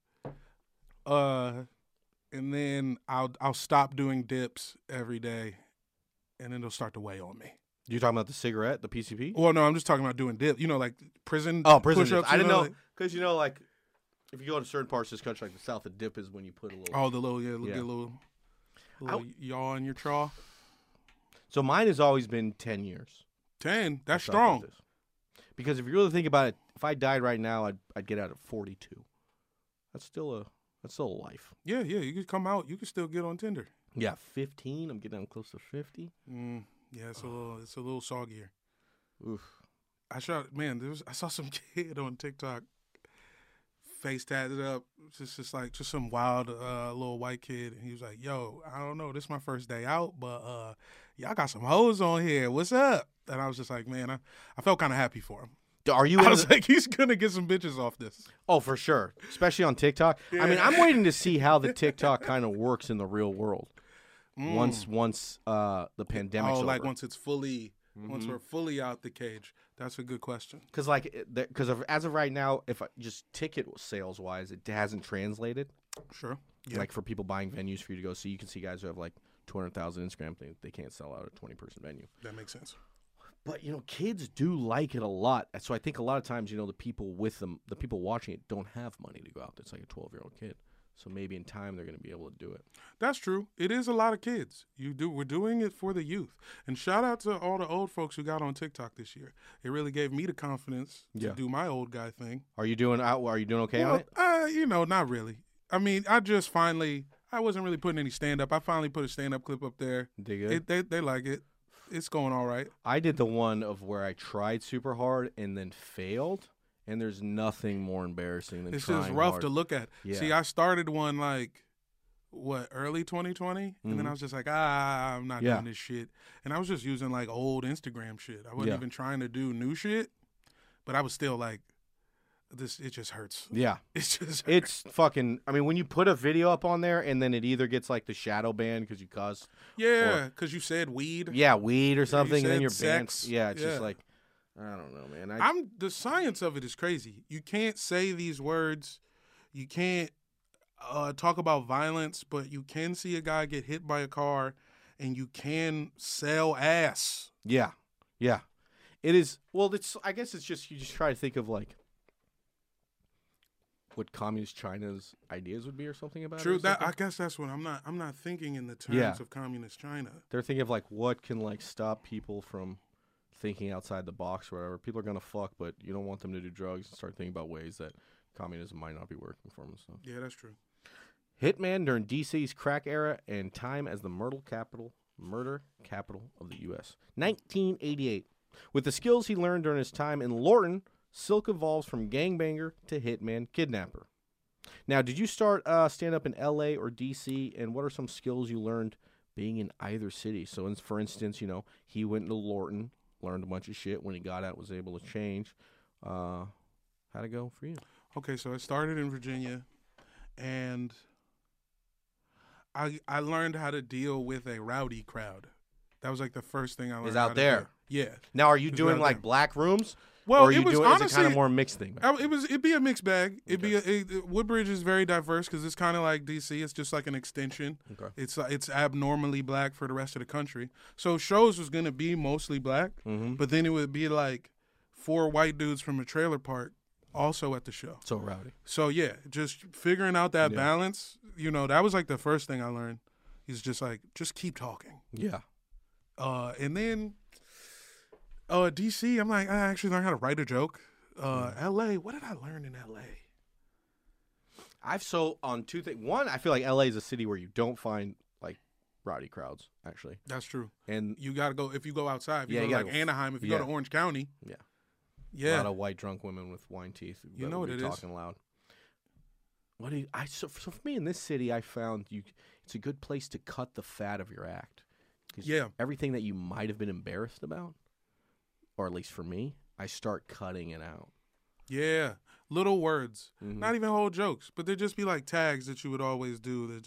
B: And then I'll stop doing dips every day, and then it'll start to weigh on me.
A: You talking about the cigarette, the PCP?
B: Well, no, I'm just talking about doing dips. You know, like prison.
A: Oh, prison
B: push-ups.
A: dips. I didn't
B: you
A: know
B: like-
A: because like if you go to certain parts of this country, like the South, the dip is when you put a little.
B: Oh, the little get
A: Yeah.
B: a little yaw in your chaw.
A: So mine has always been 10 years.
B: 10. That's
A: I thought
B: strong.
A: about this. Because if you really think about it, if I died right now, I'd get out at 42. That's still a life.
B: Yeah. You could come out. You could still get on Tinder.
A: Yeah, 15. I'm getting close to 50.
B: Yeah, it's a little soggier.
A: Oof.
B: I saw some kid on TikTok, face tatted up, just some wild little white kid, and he was like, "Yo, I don't know, this is my first day out, but y'all got some hoes on here. What's up?" And I was just like, man, I felt kind of happy for him.
A: Are you?
B: I was like, he's gonna get some bitches off this.
A: Oh, for sure, especially on TikTok. I mean, I'm waiting to see how the TikTok kind of works in the real world. Once the pandemic's over.
B: Like once it's fully, once we're fully out the cage. That's a good question.
A: Because as of right now, if just ticket sales wise, it hasn't translated.
B: Sure. Yeah.
A: Like for people buying venues for you to go see, you can see guys who have like 200,000 Instagram things. They can't sell out a 20-person venue.
B: That makes sense.
A: But kids do like it a lot. So I think a lot of times, the people with them, the people watching it, don't have money to go out. It's like a 12-year-old kid. So maybe in time they're going to be able to do it.
B: That's true. It is a lot of kids. We're doing it for the youth. And shout out to all the old folks who got on TikTok this year. It really gave me the confidence to do my old guy thing.
A: Are you doing okay on it?
B: Not really. I mean, I I wasn't really putting any stand-up. I finally put a stand-up clip up there.
A: Dig it?
B: They like it. It's going all right.
A: I did the one of where I tried super hard and then failed, and there's nothing more embarrassing than
B: It's
A: trying
B: just rough
A: hard.
B: to look at.
A: Yeah.
B: See, I started one early 2020, and then I was just like, I'm not doing this shit. And I was just using like old Instagram shit. I wasn't even trying to do new shit, but I was still like, it just hurts.
A: Yeah.
B: It's just
A: It's fucking, I mean, when you put a video up on there and then it either gets like the shadow ban because you cussed.
B: Yeah, because you said weed.
A: Yeah, weed or something, and then
B: said
A: you're
B: sex.
A: banned. Yeah, it's
B: Yeah.
A: just like, I don't know, man.
B: The science of it is crazy. You can't say these words. You can't talk about violence, but you can see a guy get hit by a car, and you can sell ass.
A: Yeah. Yeah. It is, well, I guess it's just, you just try to think of like, what communist China's ideas would be or something about
B: True.
A: it.
B: I guess that's what I'm not thinking in the terms of communist China.
A: They're thinking of like what can like stop people from thinking outside the box or whatever. People are gonna fuck, but you don't want them to do drugs and start thinking about ways that communism might not be working for them and stuff.
B: Yeah, that's true.
A: Hitman during DC's crack era and time as the murder capital of the U.S. 1988. With the skills he learned during his time in Lorton, Silk evolves from gangbanger to hitman kidnapper. Now, did you start stand-up in L.A. or D.C., and what are some skills you learned being in either city? So, for instance, he went to Lorton, learned a bunch of shit. When he got out, was able to change. How'd it go for you?
B: Okay, so I started in Virginia, and I learned how to deal with a rowdy crowd. That was like the first thing I learned.
A: Is out there.
B: Do. Yeah.
A: Now, are you
B: It's
A: doing
B: out
A: like
B: there.
A: black rooms?
B: Well,
A: or are you
B: it was
A: doing,
B: honestly
A: is it kind of more mixed thing?
B: It'd be a mixed bag. Woodbridge is very diverse because it's kind of like DC. It's just like an extension.
A: Okay.
B: It's abnormally black for the rest of the country. So shows was gonna be mostly black, but then it would be like 4 white dudes from a trailer park also at the show.
A: So rowdy.
B: So yeah, just figuring out that balance. That was like the first thing I learned. Is just keep talking.
A: Yeah.
B: And then DC, I'm like, I actually learned how to write a joke. LA, what did I learn in LA?
A: On two things. One, I feel like LA is a city where you don't find like rowdy crowds, actually.
B: That's true.
A: And
B: You gotta go if you go outside. If you
A: Yeah,
B: go
A: you
B: to
A: gotta
B: like
A: go.
B: Anaheim, if you go to Orange County.
A: Yeah.
B: Yeah.
A: a lot of white drunk women with wine teeth.
B: You know what it is.
A: Talking loud. So for me in this city, I found it's a good place to cut the fat of your act. 'Cause
B: Yeah.
A: everything that you might have been embarrassed about, or at least for me, I start cutting it out.
B: Yeah. Little words.
A: Mhm.
B: Not even whole jokes, but there'd just be like tags that you would always do that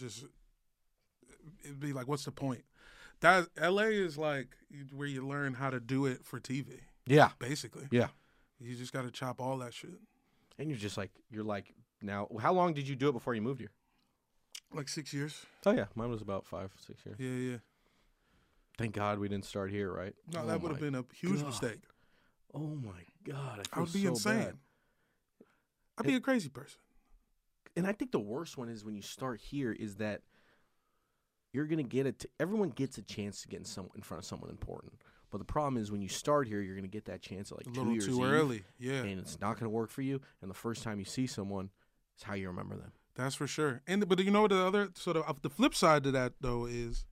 B: it'd be like, what's the point? That LA is like where you learn how to do it for TV,
A: Yeah.
B: basically.
A: Yeah.
B: You just gotta chop all that shit.
A: And you're like, now, how long did you do it before you moved here?
B: Like 6 years.
A: Oh, yeah. Mine was about 5-6 years.
B: Yeah.
A: Thank God we didn't start here, right?
B: No,
A: Oh
B: that would have
A: my
B: been a huge
A: God.
B: mistake.
A: Oh, my God.
B: I would be
A: so
B: insane.
A: bad.
B: I'd be a crazy person.
A: And I think the worst one is when you start here is that you're going to get everyone gets a chance to get in front of someone important. But the problem is when you start here, you're going to get that chance at like
B: A
A: 2
B: little
A: years
B: too
A: Eve,
B: early. Yeah.
A: and it's not going to work for you. And the first time you see someone, it's how you remember them.
B: That's for sure. But you know what the flip side to that though is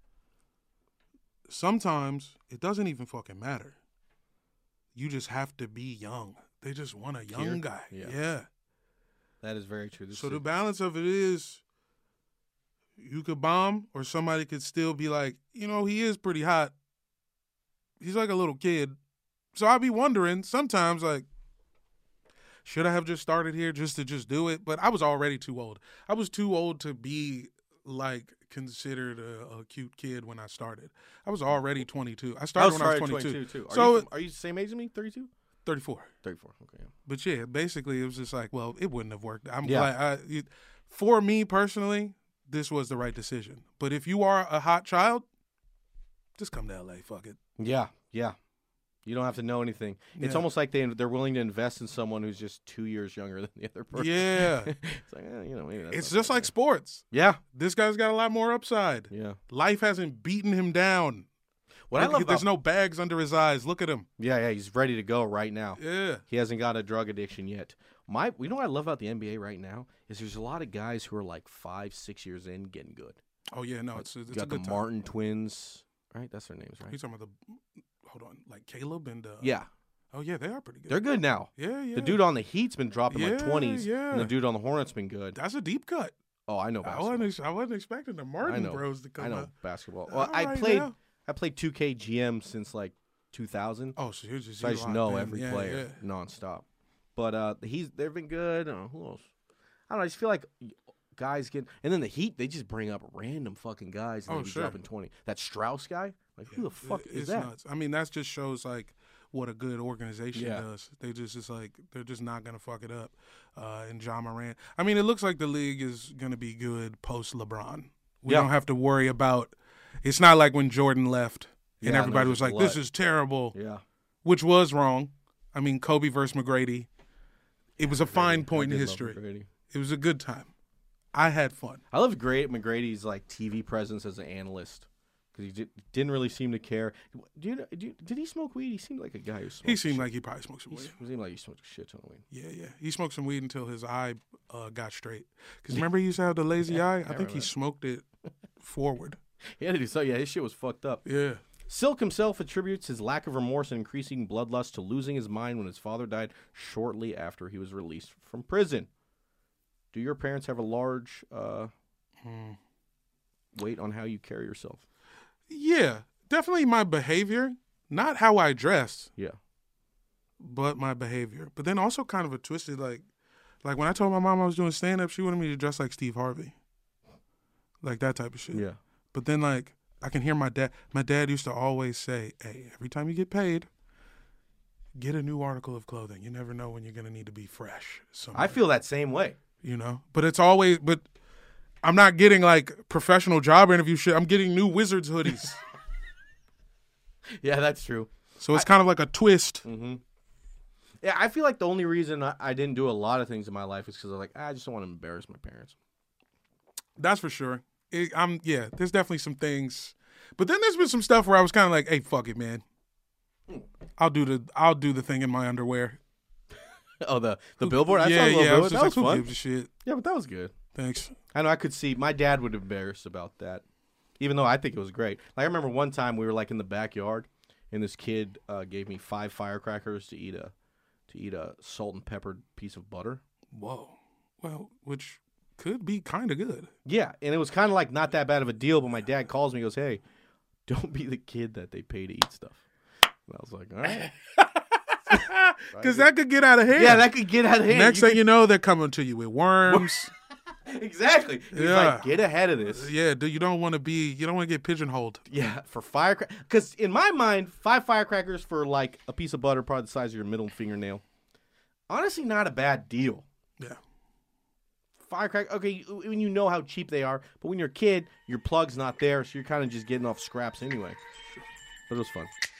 B: sometimes it doesn't even fucking matter. You just have to be young. They just want a young
A: Here?
B: guy.
A: Yeah.
B: Yeah.
A: That is very true.
B: So the balance of it is you could bomb or somebody could still be like, he is pretty hot. He's like a little kid. So I'd be wondering sometimes like, should I have just started here just to do it? But I was already too old. I was too old to be like considered a cute kid when I started. I was already 22. I started when I was 22.
A: too.
B: So
A: Are you the same age as me? 32?
B: 34.
A: 34. Okay. Yeah.
B: But yeah, basically it was just like, well, it wouldn't have worked. I'm
A: Yeah.
B: glad. For me personally, this was the right decision. But if you are a hot child, just come to LA. Fuck it.
A: Yeah. Yeah. You don't have to know anything. It's
B: Yeah.
A: almost like they're willing to invest in someone who's just 2 years younger than the other person.
B: Yeah.
A: It's like, maybe that's
B: It's
A: not
B: just
A: that
B: like
A: bad.
B: sports.
A: Yeah.
B: This guy's got a lot more upside.
A: Yeah.
B: Life hasn't beaten him down.
A: What I love
B: There's
A: about,
B: no bags under his eyes. Look at him.
A: yeah, he's ready to go right now.
B: Yeah.
A: He hasn't got a drug addiction yet. You know what I love about the NBA right now is there's a lot of guys who are like 5-6 years in getting good.
B: Oh yeah, no, it's
A: You
B: a
A: got
B: good
A: the
B: time.
A: Martin twins, right? That's their names, right?
B: He's talking about hold on, like Caleb and
A: Yeah,
B: Oh yeah, they are pretty good.
A: they're good now.
B: Yeah, yeah.
A: The dude on the Heat's been dropping like
B: Yeah,
A: 20s,
B: yeah.
A: and the dude on the Hornets been good.
B: That's a deep cut.
A: Oh, I know basketball.
B: I wasn't expecting the Martin Bros to come
A: I know
B: out.
A: basketball.
B: All
A: Well, I
B: right
A: played
B: now.
A: 2K GM since like 2000.
B: Oh, so here's just
A: So I just know every
B: yeah,
A: player
B: yeah.
A: nonstop. But they've been good. Who else? I don't know. I just feel like guys get, and then the Heat, they just bring up random fucking guys and
B: Oh,
A: they be
B: sure.
A: dropping 20. That Strauss guy, like who the fuck is
B: It's
A: that?
B: nuts. I mean, that just shows like what a good organization
A: Yeah.
B: does. They just like they're just not gonna fuck it up. And John Morant. I mean, it looks like the league is gonna be good post LeBron. We
A: Yeah.
B: don't have to worry about. It's not like when Jordan left and
A: Yeah,
B: everybody
A: there's
B: was like,
A: blood.
B: "This is terrible,"
A: Yeah,
B: which was wrong. I mean, Kobe versus McGrady. It was a fine
A: I
B: point in
A: did love
B: history.
A: McGrady.
B: It was a good time. I had fun.
A: I love McGrady's like TV presence as an analyst because he didn't really seem to care. Did he smoke weed? He seemed like a guy who smoked.
B: He seemed like he probably smoked some weed.
A: He seemed like he smoked a shit ton of weed.
B: Yeah, yeah. He smoked some weed until his eye got straight. Because remember he used to have the lazy eye? I think
A: remember
B: he
A: that.
B: smoked it forward.
A: He had to do so. Yeah, his shit was fucked up.
B: Yeah.
A: Silk himself attributes his lack of remorse and increasing bloodlust to losing his mind when his father died shortly after he was released from prison. Do your parents have a large weight on how you carry yourself?
B: Yeah. Definitely my behavior. Not how I dress,
A: Yeah.
B: but my behavior. But then also kind of a twisted, like when I told my mom I was doing stand-up, she wanted me to dress like Steve Harvey. Like that type of shit.
A: Yeah.
B: But then, like, I can hear my dad. My dad used to always say, "Hey, every time you get paid, get a new article of clothing. You never know when you're gonna need to be fresh."
A: I feel that same way.
B: you know. But it's always. But I'm not getting like professional job interview shit. I'm getting new Wizards hoodies.
A: Yeah, that's true.
B: So it's kind of like a twist.
A: Mm-hmm. Yeah, I feel like the only reason I didn't do a lot of things in my life is because I was like, I just don't want to embarrass my parents.
B: That's for sure. There's definitely some things. But then there's been some stuff where I was kind of like, hey, fuck it, man. I'll do the thing in my underwear.
A: Oh, the billboard? I saw the
B: I
A: billboard.
B: was just
A: That
B: like,
A: was
B: who
A: fun.
B: gives a shit?
A: Yeah, but that was good.
B: Thanks.
A: I know I could see my dad would be embarrassed about that, even though I think it was great. Like, I remember one time we were like in the backyard, and this kid gave me 5 firecrackers to eat a salt and peppered piece of butter.
B: Whoa. Well, which could be kind of good.
A: Yeah, and it was kind of like not that bad of a deal, but my dad calls me and goes, hey, don't be the kid that they pay to eat stuff. And I was like, all right.
B: Because that could get out of hand.
A: Yeah, that could get out of hand.
B: Next thing you know, they're coming to you with worms.
A: Exactly. He's like, get ahead of this.
B: Yeah, you don't want to get pigeonholed.
A: Yeah, for firecrackers. Because in my mind, 5 firecrackers for like a piece of butter, probably the size of your middle fingernail. Honestly, not a bad deal.
B: Yeah.
A: Firecracker, okay, when you know how cheap they are, but when you're a kid, your plug's not there, so you're kind of just getting off scraps anyway. But it was fun.